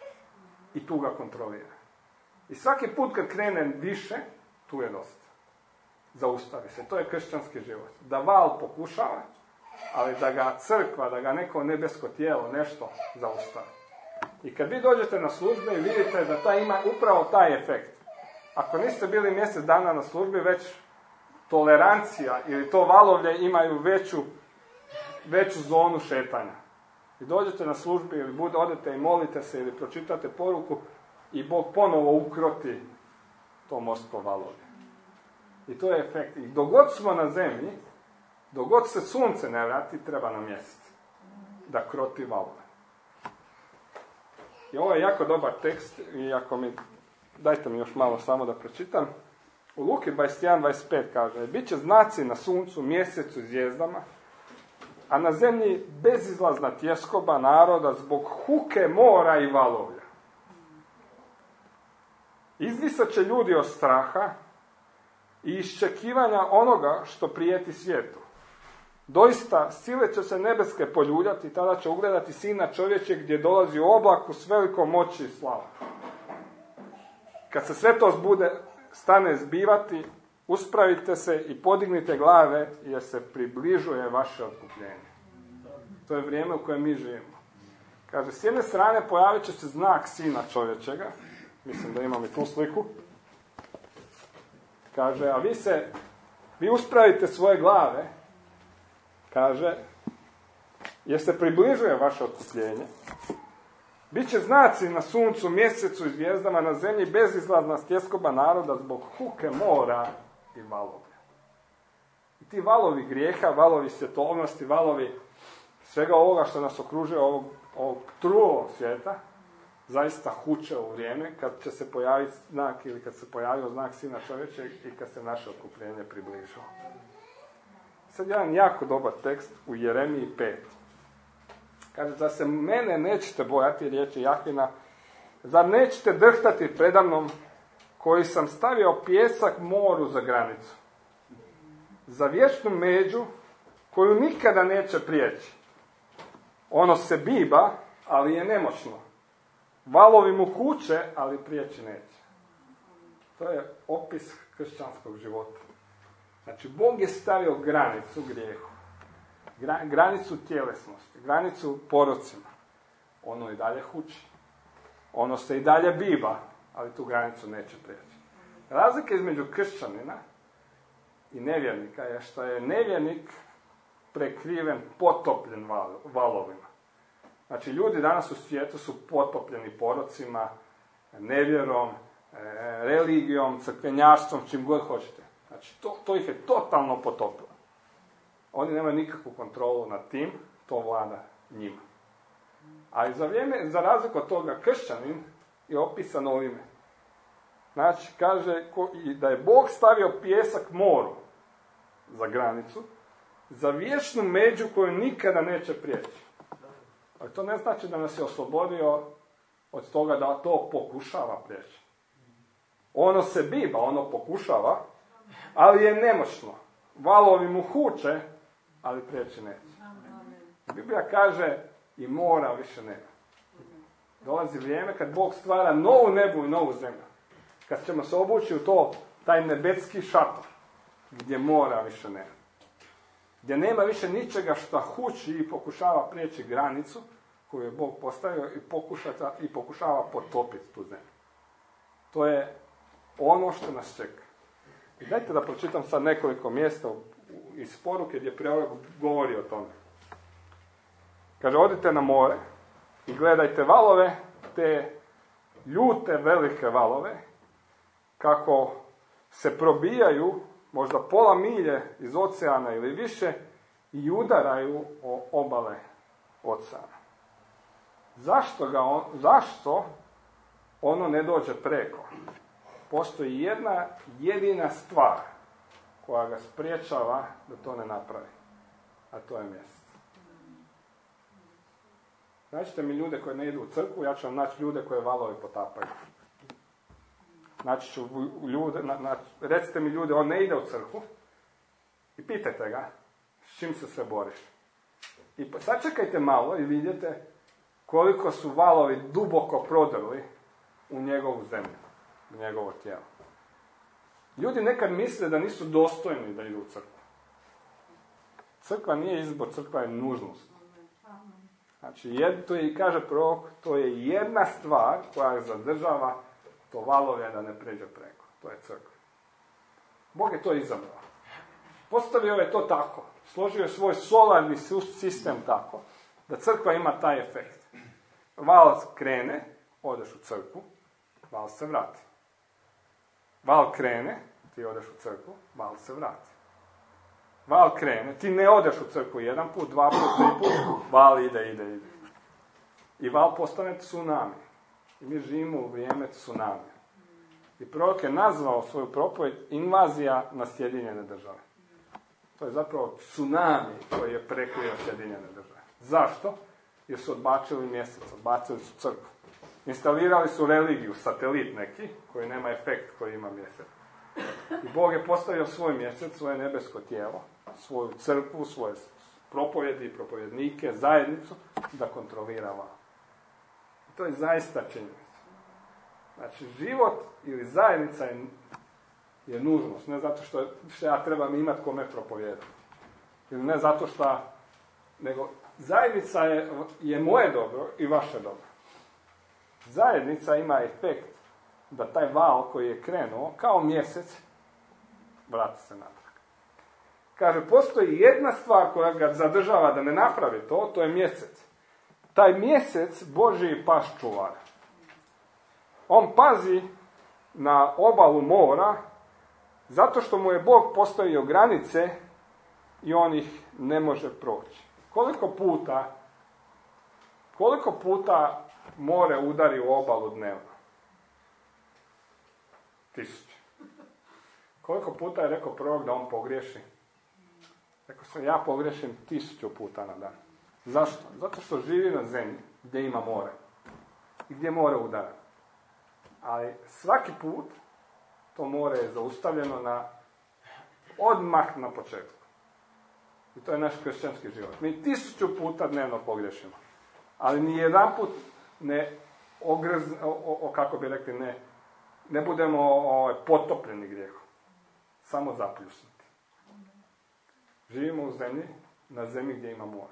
i tu ga kontrolira. I svaki put kad krene više, tu je dosta. Zaustavi se. To je kršćanski život. Da val pokušava, ali da ga crkva, da ga neko nebesko tijelo, nešto zaustavi. I kad vi dođete na službe i vidite da ta ima upravo taj efekt. Ako niste bili mjesec dana na službi, već tolerancija ili to valovlje imaju veću, veću zonu šetanja. I dođete na službi ili bude, odete i molite se ili pročitate poruku i Bog ponovo ukroti to morsko valovlje. I to je efekt. I dok god smo na zemlji, dok god se sunce ne vrati, treba nam mjesec da kroti valove. I ovo je jako dobar tekst i ako mi, dajte mi još malo samo da pročitam. U Luki dvadeset jedan dvadeset pet kaže, bit će znaci na suncu, mjesecu i zvijezdama, a na zemlji bezizlazna tjeskoba naroda zbog huke mora i valovlja. Izdisat će ljudi od straha i iščekivanja onoga što prijeti svijetu. Doista, sile će se nebeske poljuljati, tada će ugledati Sina čovječeg gdje dolazi u oblaku s velikom moći i slavom. Kad se sve to zbude, stane zbivati, uspravite se i podignite glave, jer se približuje vaše otkupljenje. To je vrijeme u kojem mi živimo. Kaže, s jedne strane pojavit će se znak Sina čovječega, mislim da imam i tu sliku. Kaže, a vi se, vi uspravite svoje glave, kaže, jer se približuje vaše otkupljenje. Biće znaci na suncu, mjesecu i zvijezdama, na zemlji bezizlazna tjeskoba naroda zbog huke mora i valovlja. I ti valovi grijeha, valovi svjetovnosti, valovi svega ovoga što nas okružuje, ovog, ovog trulog svijeta, zaista huče u vrijeme kad će se pojaviti znak ili kad se pojavio znak Sina čovječeg i kad se naše otkupljenje približilo. Sad jedan jako dobar tekst u Jeremiji pet. Kaže, da se mene nećete bojati, riječi Jahvina, zar nećete drhtati predamnom koji sam stavio pjesak moru za granicu, za vječnu među koju nikada neće prijeći. Ono se biba, ali je nemoćno. Valovi mu kuće, ali prijeći neće. To je opis kršćanskog života. Znači, Bog je stavio granicu grijehu. Gra, granicu tjelesnosti, granicu porocima. Ono i dalje huči. Ono se i dalje biba, ali tu granicu neće prijeći. Razlika između kršćanina i nevjernika je što je nevjernik prekriven, potopljen val, valovima. Znači, ljudi danas u svijetu su potopljeni porocima, nevjerom, e, religijom, crkvenjaštvom, čim god hoćete. Znači, to, to ih je totalno potopilo. Oni nemaju nikakvu kontrolu nad tim, to vlada njima. A za vrijeme, za razliku od toga, kršćanin je opisan ovime. Znači, kaže da je Bog stavio pjesak moru za granicu, za vječnu među koju nikada neće prijeći. Ali to ne znači da nas je oslobodio od toga da to pokušava prijeći. Ono se biba, ono pokušava, ali je nemoćno. Valovi mu huče, ali prijeći neće. Biblija kaže i mora više nema. Dolazi vrijeme kad Bog stvara novu nebu i novu zemlju. Kad ćemo se obući u to, taj nebetski šator, gdje mora više nema. Gdje nema više ničega što huči i pokušava prijeći granicu koju je Bog postavio i, i pokušava potopiti tu zemlju. To je ono što nas čeka. I dajte da pročitam sad nekoliko mjesta iz poruke gdje prorok govori o tome. Kaže, odite na more i gledajte valove, te ljute velike valove, kako se probijaju možda pola milje iz oceana ili više i udaraju o obale oceana. Zašto ga on, zašto ono ne dođe preko? Postoji jedna jedina stvar koja ga spriječava da to ne napravi, a to je mjesec. Naćite mi ljude koji ne idu u crkvu, ja ću vam naći ljude koje valovi potapaju. Naći ću ljude, na, na, recite mi ljude, on ne ide u crkvu i pitajte ga s čim se sve boriš. I sačekajte malo i vidite koliko su valovi duboko prodrli u njegovu zemlju, u njegovo tijelo. Ljudi nekad misle da nisu dostojni da idu u crkvu. Crkva nije izbor, crkva je nužnost. Znači, jed, to je, i kaže prorok, to je jedna stvar koja zadržava to valove da ne pređe preko. To je crkva. Bog je to izabrao. Postavio je to tako. Složio je svoj solarni sistem tako da crkva ima taj efekt. Val krene, odeš u crkvu, val se vrati. Val krene, ti odeš u crkvu, val se vrati. Val krene, ti ne odeš u crkvu jedan put, dva put, tri put, val ide, ide, ide. I val postane tsunami. I mi živimo u vrijeme tsunami. I prorok je nazvao svoju propovjed invazija na Sjedinjene države. To je zapravo tsunami koji je prekrio Sjedinjene države. Zašto? Jer su odbacili mjesec, odbacili su crkvu. Instalirali su religiju, satelit neki, koji nema efekt koji ima mjesec. I Bog je postavio svoj mjesec, svoje nebesko tijelo, svoju crkvu, svoje propovjedi i propovjednike, zajednicu, da kontrolira val. I to je zaista činjenica. Znači, život ili zajednica je, je nužnost. Ne zato što, što ja trebam imati kome propovijedati. Ili ne zato što, nego zajednica je, je moje dobro i vaše dobro. Zajednica ima efekt da taj val koji je krenuo, kao mjesec, vrati se natrag. Kaže, postoji jedna stvar koja ga zadržava da ne napravi to, to je mjesec. Taj mjesec Božji paš čuvar. On pazi na obalu mora, zato što mu je Bog postavio granice i on ih ne može proći. Koliko puta, koliko puta more udari u obalu dnevno? Tisuće. Koliko puta je rekao prorok da on pogriješi? Rekao sam, ja pogriješim tisuću puta na dan. Zašto? Zato što živi na zemlji gdje ima more. I gdje more udara. Ali svaki put to more je zaustavljeno na odmah na početku. I to je naš kršćanski život. Mi tisuću puta dnevno pogriješimo. Ali ni jedan put ne ogrz, o, o, kako bi rekli, ne, ne budemo o, potopljeni grijehom. Samo zapljusnuti. Živimo u zemlji, na zemlji gdje ima more.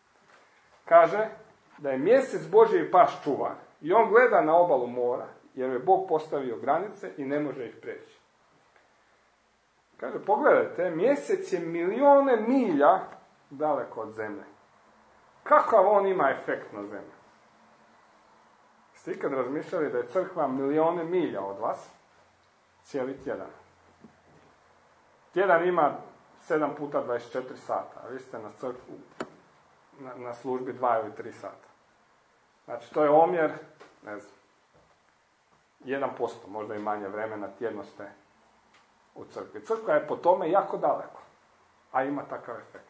Kaže da je mjesec Božji paš čuvar i on gleda na obalu mora, jer je Bog postavio granice i ne može ih preći. Kaže, pogledajte, mjesec je milijone milja daleko od zemlje. Kakav on ima efekt na zemlju? Ste ikad razmišljali da je crkva milijone milja od vas cijeli tjedan? Tjedan ima sedam puta dvadeset četiri sata, a vi ste na crkvu na, na službi dva ili tri sata. Znači, to je omjer, ne znam, jedan posto, možda i manje vremena tjedno ste u crkvi. Crkva je po tome jako daleko, a ima takav efekt.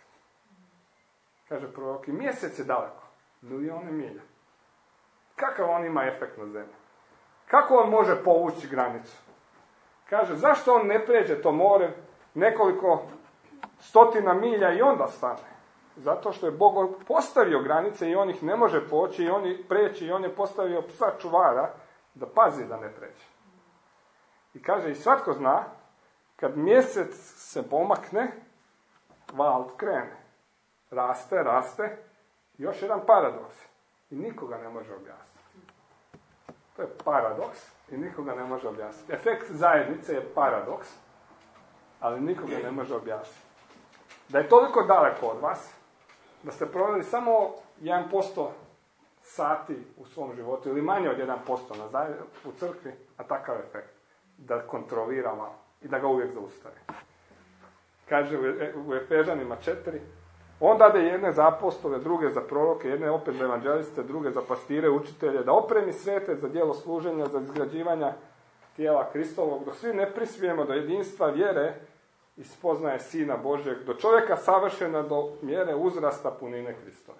Kaže prorok, i mjesec je daleko, milijone milja. Kakav on ima efekt na zemlji? Kako on može povući granicu? Kaže, zašto on ne pređe to more nekoliko stotina milja i onda stane? Zato što je Bog postavio granice i on ih ne može poći i on ih preći i on je postavio psa čuvara da pazi da ne pređe. I kaže, i svatko zna, kad mjesec se pomakne, val krene. Raste, raste. Još jedan paradoks. I nikoga ne može objasniti. To je paradoks i nikoga ne može objasniti. Efekt zajednice je paradoks, ali nikoga ne može objasniti. Da je toliko daleko od vas, da ste proveli samo jedan posto sati u svom životu, ili manje od jedan posto na zajed, u crkvi, a takav efekt. Da kontrolira vam i da ga uvijek zaustavi. Kaže u Efežanima četiri, on dade jedne za apostole, druge za proroke, jedne opet za evanđeliste, druge za pastire, učitelje, da opremi svete za djelo služenja, za izgrađivanja tijela Kristovog, dok svi ne prisvijemo do jedinstva vjere i spoznaje Sina Božjeg, do čovjeka savršena do mjere uzrasta punine Kristove.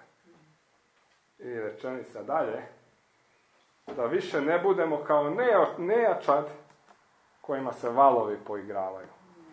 I rečenica dalje, da više ne budemo kao nejačad kojima se valovi poigravaju.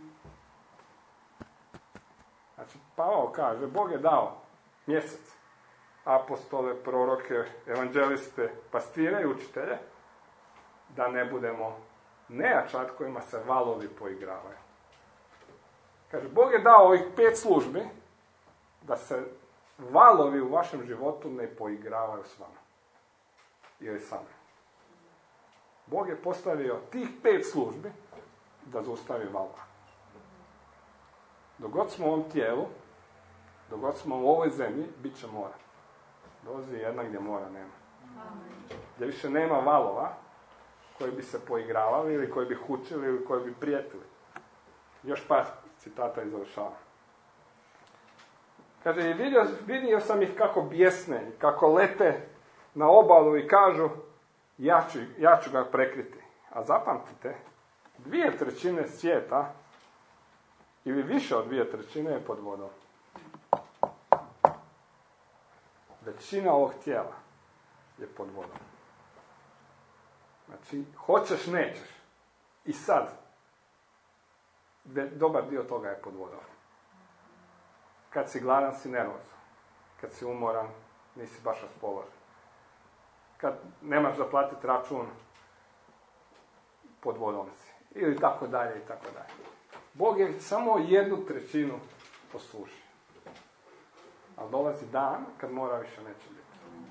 Znači, Pavao kaže, Bog je dao mjesec, apostole, proroke, evanđeliste, pastire i učitelje, da ne budemo nejačad kojima se valovi poigravaju. Kaže, Bog je dao ovih pet službi da se valovi u vašem životu ne poigravaju s vama. Ili sami. Bog je postavio tih pet službi da zaustavi valova. Dok god smo u ovom tijelu, dok god smo u ovoj zemlji, bit će mora. Dolazi jedna gdje mora nema. Gdje više nema valova koji bi se poigravali ili koji bi hučili ili koji bi prijetili. Još par citata i završava. Kaže, i vidio, vidio sam ih kako bjesne i kako lete na obalu i kažu, ja ću, ja ću ga prekriti. A zapamtite, dvije trećine svijeta, ili više od dvije trećine je pod vodom. Većina ovog tijela je pod vodom. Znači, hoćeš, nećeš. I sad, dobar dio toga je pod vodom. Kad si gladan, si nervozan. Kad si umoran, nisi baš raspoložen. Kad nemaš da platiti račun, pod vodom si. Ili tako dalje, i tako dalje. Bog je samo jednu trećinu posušio. Ali dolazi dan kad mora više neće biti.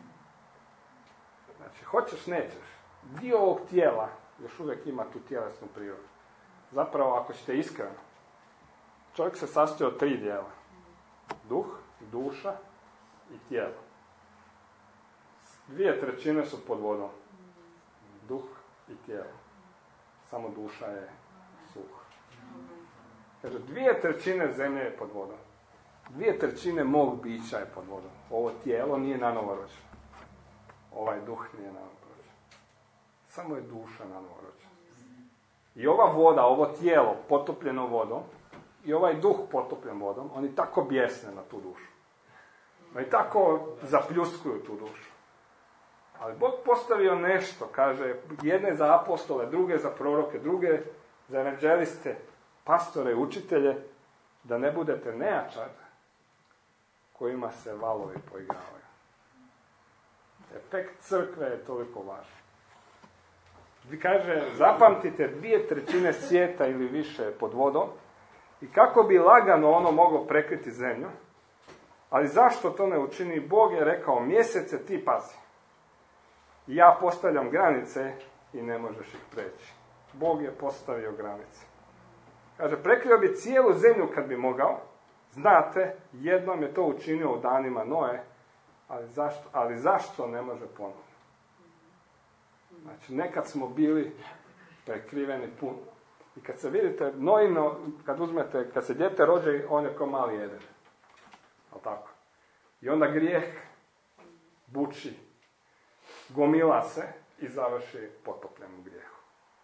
Znači, hoćeš, nećeš. Dio ovog tijela još uvijek ima tu tjelesnu prirodu. Zapravo, ako ćete iskreno, čovjek se sastoji od tri dijela. Duh, duša i tijelo. Dvije trećine su pod vodom. Duh i tijelo. Samo duša je suha. Kaže, dvije trećine zemlje je pod vodom. Dvije trećine mog bića je pod vodom. Ovo tijelo nije nanovo rođeno. Ovaj duh nije nanovo rođen. Samo je duša nanovo rođena. I ova voda, ovo tijelo potopljeno vodom, i ovaj duh potopljen vodom, oni tako bjesne na tu dušu. Oni tako zapljuskuju tu dušu. Ali Bog postavio nešto, kaže, jedne za apostole, druge za proroke, druge za evanđeliste, pastore, učitelje, da ne budete nejačad kojima se valovi poigravaju. Efekt crkve je toliko važan. Vi kaže, zapamtite, dvije trećine svijeta ili više pod vodom i kako bi lagano ono moglo prekriti zemlju, ali zašto to ne učini? Bog je rekao, mjesece ti pazi. Ja postavljam granice i ne možeš ih preći. Bog je postavio granice. Kaže, prekrio bi cijelu zemlju kad bi mogao. Znate, jednom je to učinio u danima Noe, ali zašto, ali zašto ne može ponovno? Znači, nekad smo bili prekriveni puno. I kad se vidite, Noino, kad uzmete, kad se dijete rođe, on je kao mali Eden. Ali tako? I onda grijeh buči, gomila se i završi potopljen u grijehu.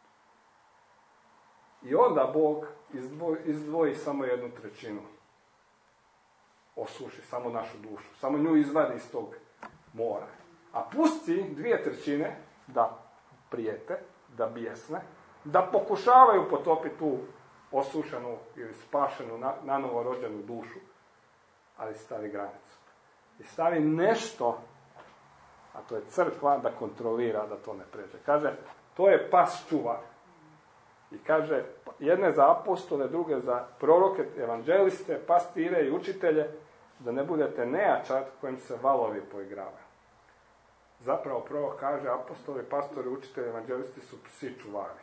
I onda Bog izdvoji, izdvoji samo jednu trećinu. Osuši samo našu dušu. Samo nju izvadi iz tog mora. A pusti dvije trećine da prijete, da bijesne, da pokušavaju potopiti tu osušenu ili spašenu, na, nanovo rođenu dušu, ali stavi granicu. I stavi nešto, a to je crkva, da kontrolira da to ne pređe. Kaže, to je pas čuvar. I kaže, jedne za apostole, druge za proroke, evanđeliste, pastire i učitelje, da ne budete nejačad kojim se valovi poigravaju. Zapravo prorok kaže, apostoli, pastori, učitelji, evanđelisti su psi čuvari.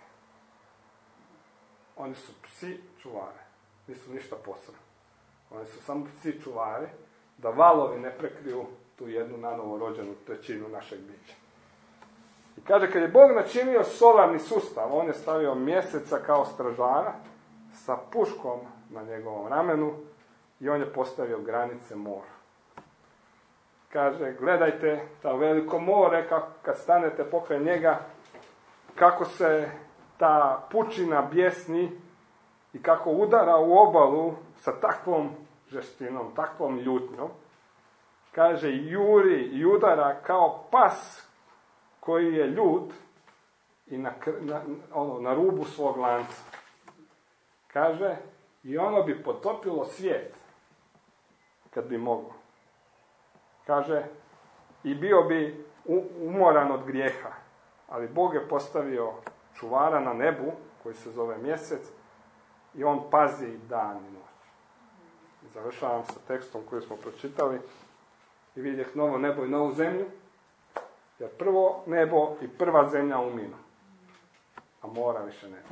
Oni su psi čuvari. Nisu ništa posebno. Oni su samo psi čuvari, da valovi ne prekriju tu jednu nanovo rođenu trećinu našeg bića. I kaže, kad je Bog načinio solarni sustav, on je stavio mjeseca kao stražara sa puškom na njegovom ramenu i on je postavio granice mora. Kaže, gledajte ta veliko more, kako, kad stanete pokraj njega, kako se ta pučina bjesni i kako udara u obalu sa takvom žestinom, takvom ljutnjom. Kaže, juri i udara kao pas koji je ljut i na, na, ono, na rubu svog lanca. Kaže, i ono bi potopilo svijet kad bi moglo. Kaže, i bio bi umoran od grijeha, ali Bog je postavio čuvara na nebu, koji se zove mjesec, i on pazi dan i noć. I završavam sa tekstom koji smo pročitali. I vidjeh novo nebo i novu zemlju, jer prvo nebo i prva zemlja uminu, a mora više nema.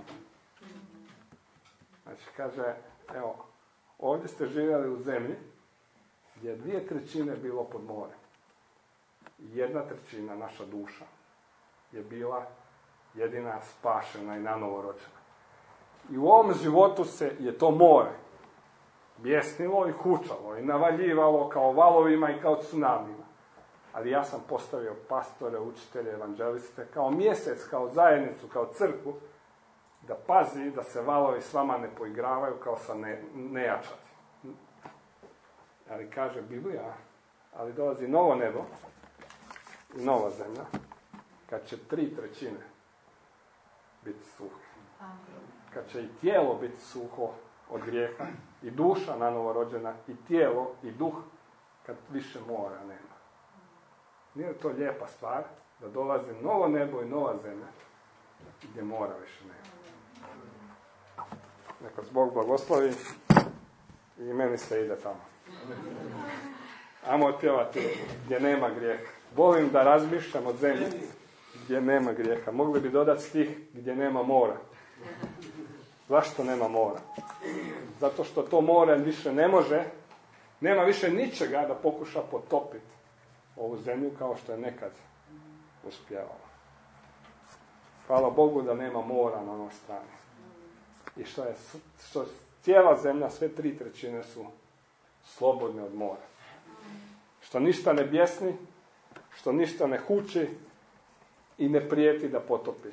Znači, kaže, evo, ovdje ste živjeli u zemlji, gdje je dvije trećine bilo pod morem. Jedna trećina, naša duša, je bila jedina spašena i nanovo rođena. I u ovom životu se je to more bjesnilo i hučalo i navaljivalo kao valovima i kao tsunamima. Ali ja sam postavio pastore, učitelje, evanđeliste, kao mjesec, kao zajednicu, kao crkvu, da pazi da se valovi s vama ne poigravaju kao sa ne, nejačati. Ali kaže Biblija, ali dolazi novo nebo i nova zemlja, kad će tri trećine biti suhe. Kad će i tijelo biti suho od grijeha, i duša nanova i tijelo, i duh, kad više mora nema. Nije to lijepa stvar, da dolazi novo nebo i nova zemlja, gdje mora više nema. Neka Bog blagoslovi i meni se ide tamo. Ajmo otpjevati gdje nema grijeha. Volim da razmišljam o zemlji gdje nema grijeha. Mogli bi dodati stih gdje nema mora. Zašto nema mora? Zato što to more više ne može, nema više ničega da pokuša potopiti ovu zemlju kao što je nekad uspjevala. Hvala Bogu da nema mora na onoj strani. I što je, što cijela zemlja, sve tri trećine su slobodne od mora. Što ništa ne bjesni, što ništa ne huči i ne prijeti da potopi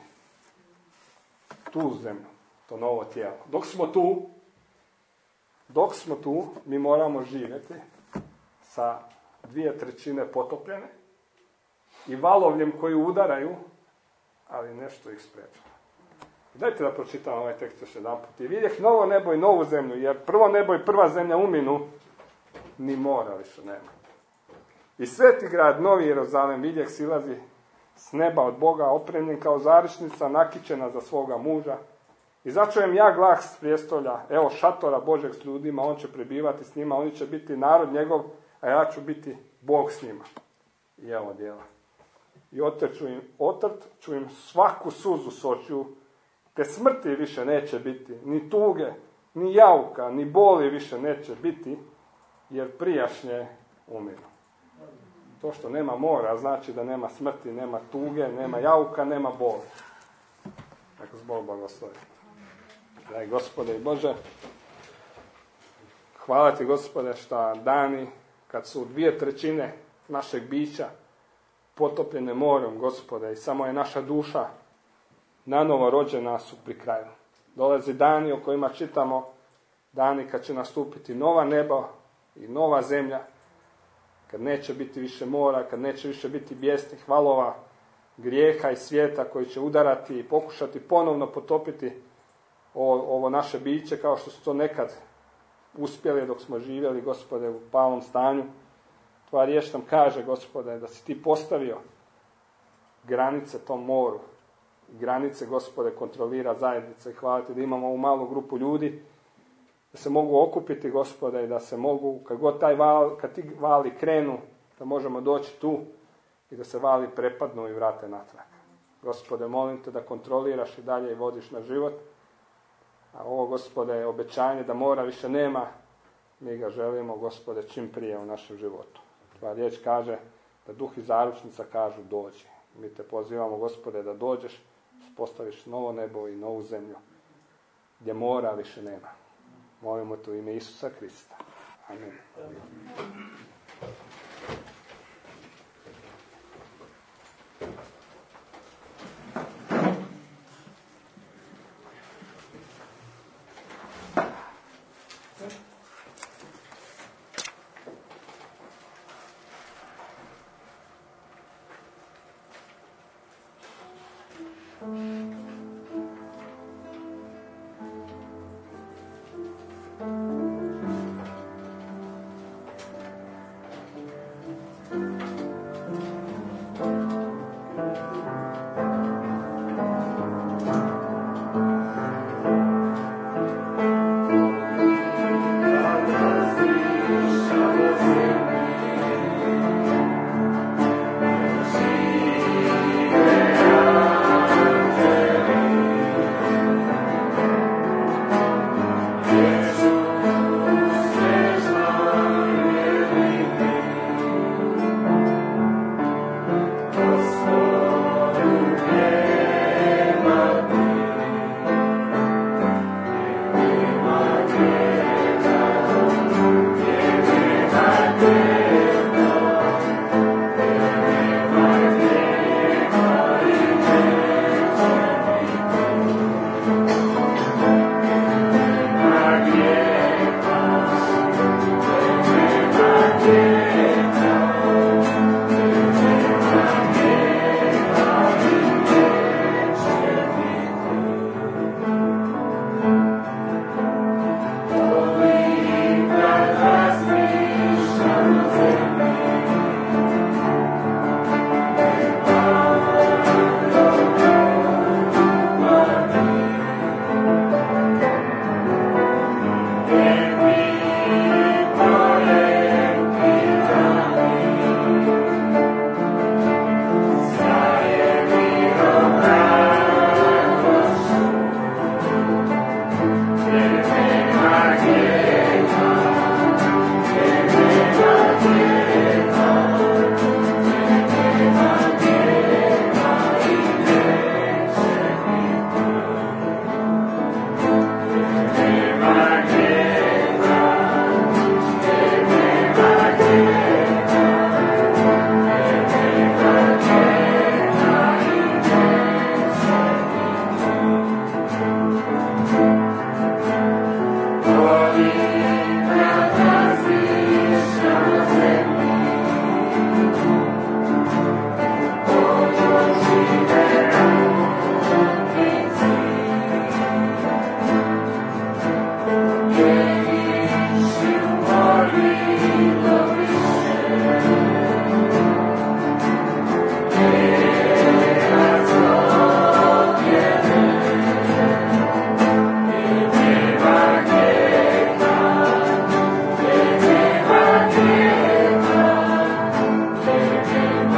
tu zemlju, to novo tijelo. Dok smo tu, dok smo tu, mi moramo živjeti sa dvije trećine potopljene i valovljem koji udaraju, ali nešto ih sprečava. Dajte da pročitam ovaj tekst još jedan put. I vidjeh novo nebo i novu zemlju, jer prvo nebo i prva zemlja uminu, ni mora više nema. I sveti grad, novi Jeruzalem, vidjeh silazi s neba od Boga, opremljen kao zarišnica, nakićena za svoga muža. I začujem ja glas s prijestolja, evo šatora Božeg s ljudima, on će prebivati s njima, oni će biti narod njegov, a ja ću biti Bog s njima. I evo djela. I otrću im, otrt ću im svaku suzu s očiju, te smrti više neće biti, ni tuge, ni jauka, ni boli više neće biti, jer prijašnje umiru. To što nema mora znači da nema smrti, nema tuge, nema jauka, nema boli. Neka Bog blagoslovi. Daj Gospode i Bože, hvala ti Gospode što dani kad su dvije trećine našeg bića potopljene morom, Gospode, i samo je naša duša nanovo rođena su pri kraju. Dolazi dani o kojima čitamo, dani kad će nastupiti nova neba i nova zemlja, kad neće biti više mora, kad neće više biti bijesnih valova, grijeha i svijeta koji će udarati i pokušati ponovno potopiti ovo, ovo naše biće kao što su to nekad uspjeli dok smo živjeli, Gospode, u palom stanju. Tvoja riječ nam kaže, Gospode, da si ti postavio granice tom moru. Granice, Gospode, kontrolira zajednice. Hvala ti da imamo ovu malu grupu ljudi, da se mogu okupiti, Gospode, i da se mogu, kad god taj val, kad ti vali krenu, da možemo doći tu i da se vali prepadnu i vrate natrag. Gospode, molim te da kontroliraš i dalje i vodiš na život. A ovo, Gospode, je obećanje da mora više nema. Mi ga želimo, Gospode, čim prije u našem životu. Tvoja riječ kaže da duh i zaručnica kažu dođi. Mi te pozivamo, Gospode, da dođeš, postaviš novo nebo i novu zemlju, gdje mora više nema. Molimo te u ime Isusa Krista. Amen. Yeah.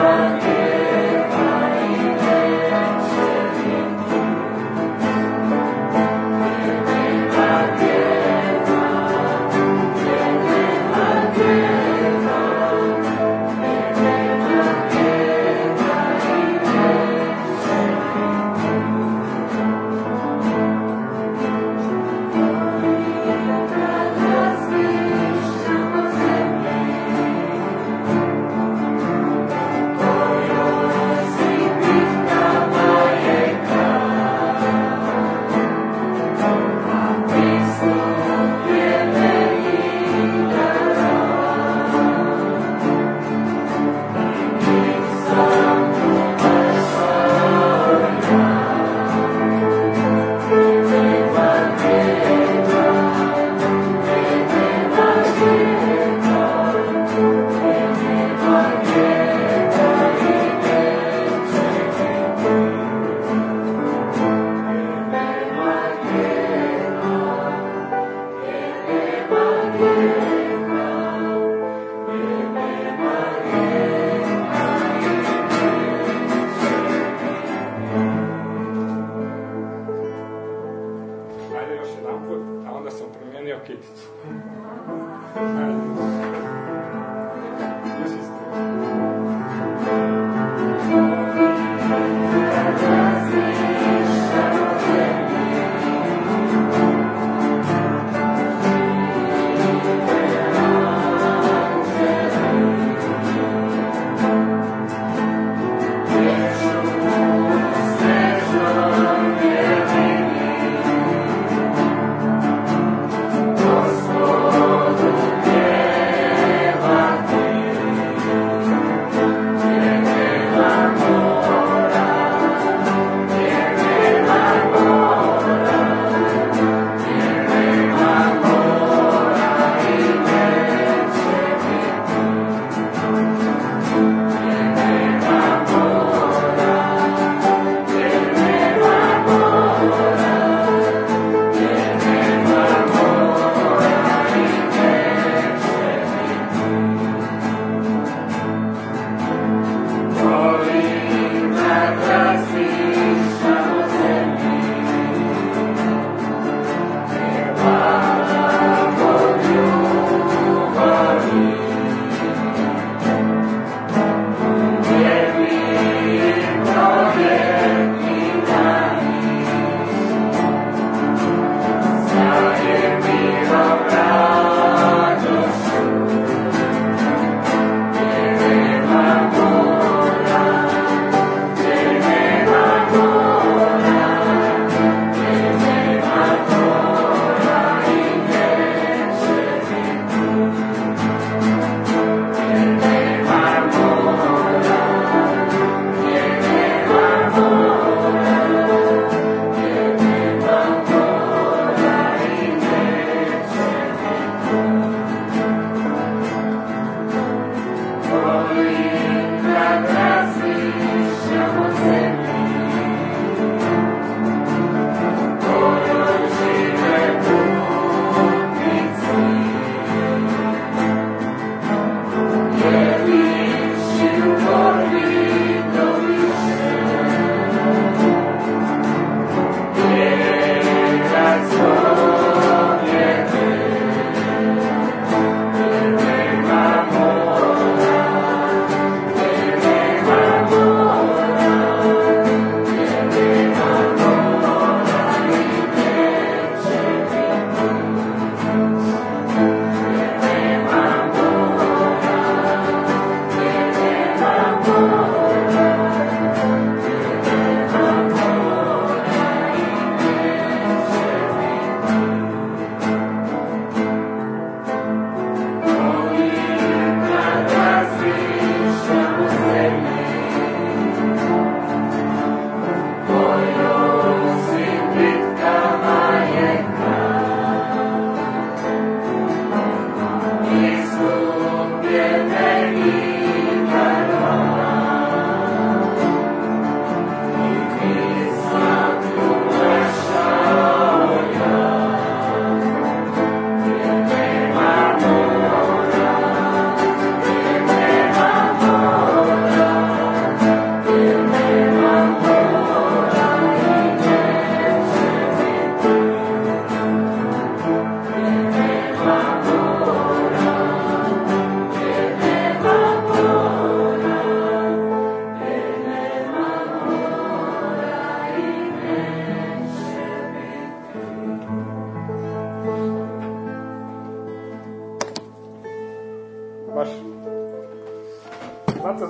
Thank you.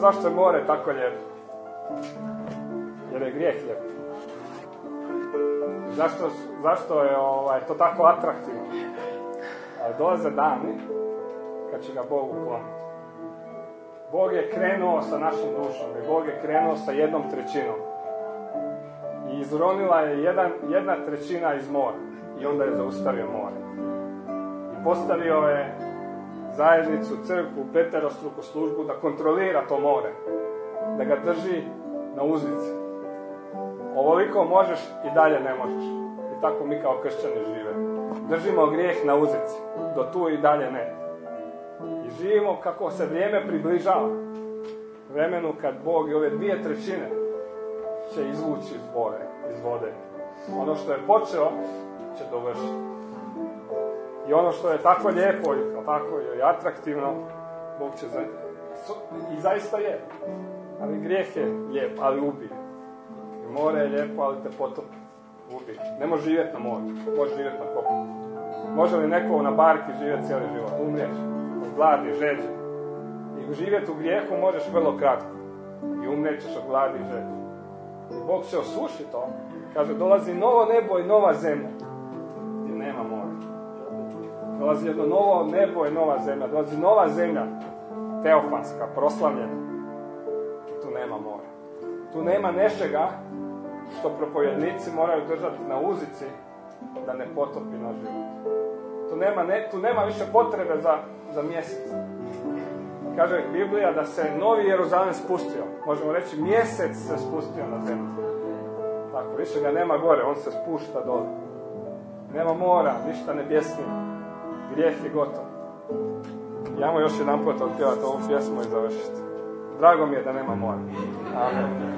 zašto je more tako lijepo? Jer je grijeh lijep. Zašto, zašto je ovaj, to tako atraktivno? Ali dolaze dani kad će ga Bog ukloniti. Bog je krenuo sa našom dušom i Bog je krenuo sa jednom trećinom. I izronila je jedan, jedna trećina iz mora. I onda je zaustavio more. I postavio je zajednicu, crkvu, peterostruku službu da kontrolira to more. Da ga drži na uzvici. Ovoliko možeš i dalje ne možeš. I tako mi kao kršćani žive. Držimo grijeh na uzici. Do tu i dalje ne. I živimo kako se vrijeme približava. Vremenu kad Bog i ove dvije trećine će izvući iz vode. Iz vode. Ono što je počeo će dovršiti. I ono što je tako lijepo i tako i atraktivno, Bog će za... I zaista je. Ali grijeh je lijep, ali ubije. I more je lijepo, ali te potopi. Ubije. Ne može živjeti na moru. Može živjeti na kopnu. Može li neko na barki živjeti cijeli život? Umriješ. Od gladi, žeđe. I živjeti u grijehu možeš vrlo kratko. I umrijećeš od gladi i žeđe. I Bog će osušiti to. Kaže, dolazi novo nebo i nova zemlja. Gdje nema mora. Dolazi jedno novo nebo i nova zemlja. Dolazi nova zemlja. Teofanska, proslavljena. I tu nema mora. Tu nema nečega što propovjednici moraju držati na uzici da ne potopi na život. Tu nema, ne, tu nema više potrebe za, za mjesec. Kaže Biblija da se Novi Jeruzalem spustio. Možemo reći mjesec se spustio na zemlju. Tako, više ga nema gore, on se spušta dole. Nema mora, ništa nebjesnije. Grijeh je gotov. Ajmo još jedan put otpjevati ovu pjesmu i završiti. Drago mi je da nema mora. Amen.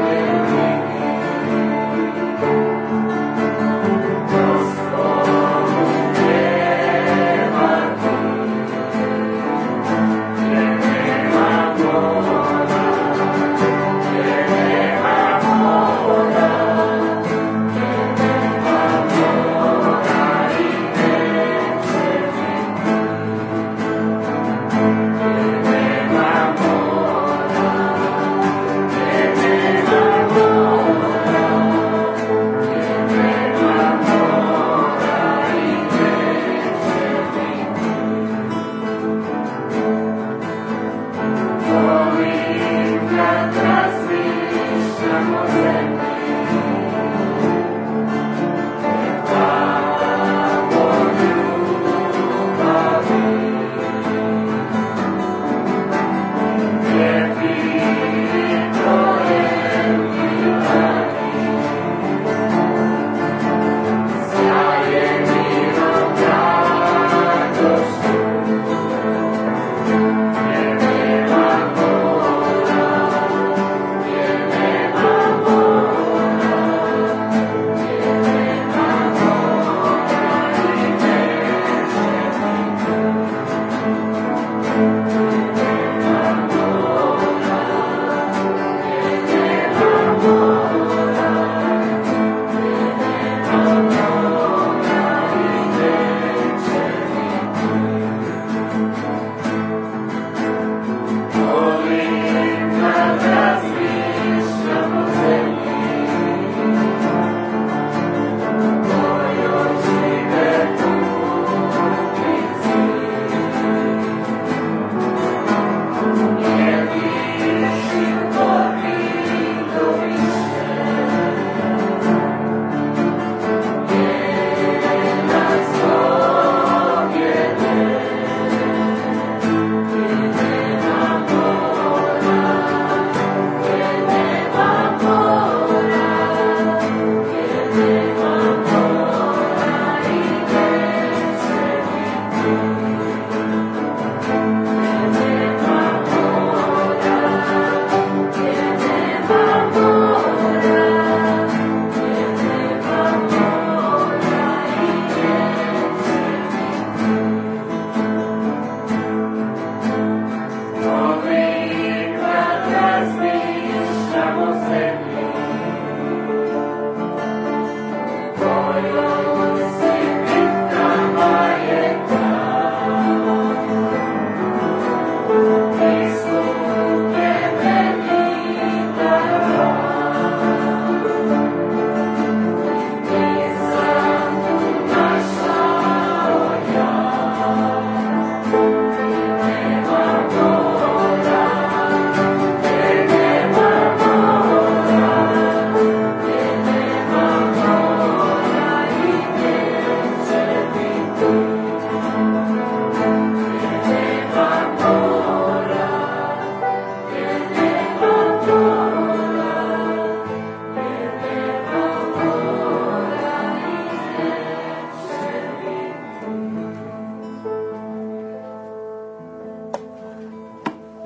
Oh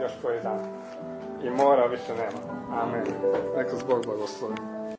još koji dan. I mora više nema. Amen. Neka Bog blagoslovi.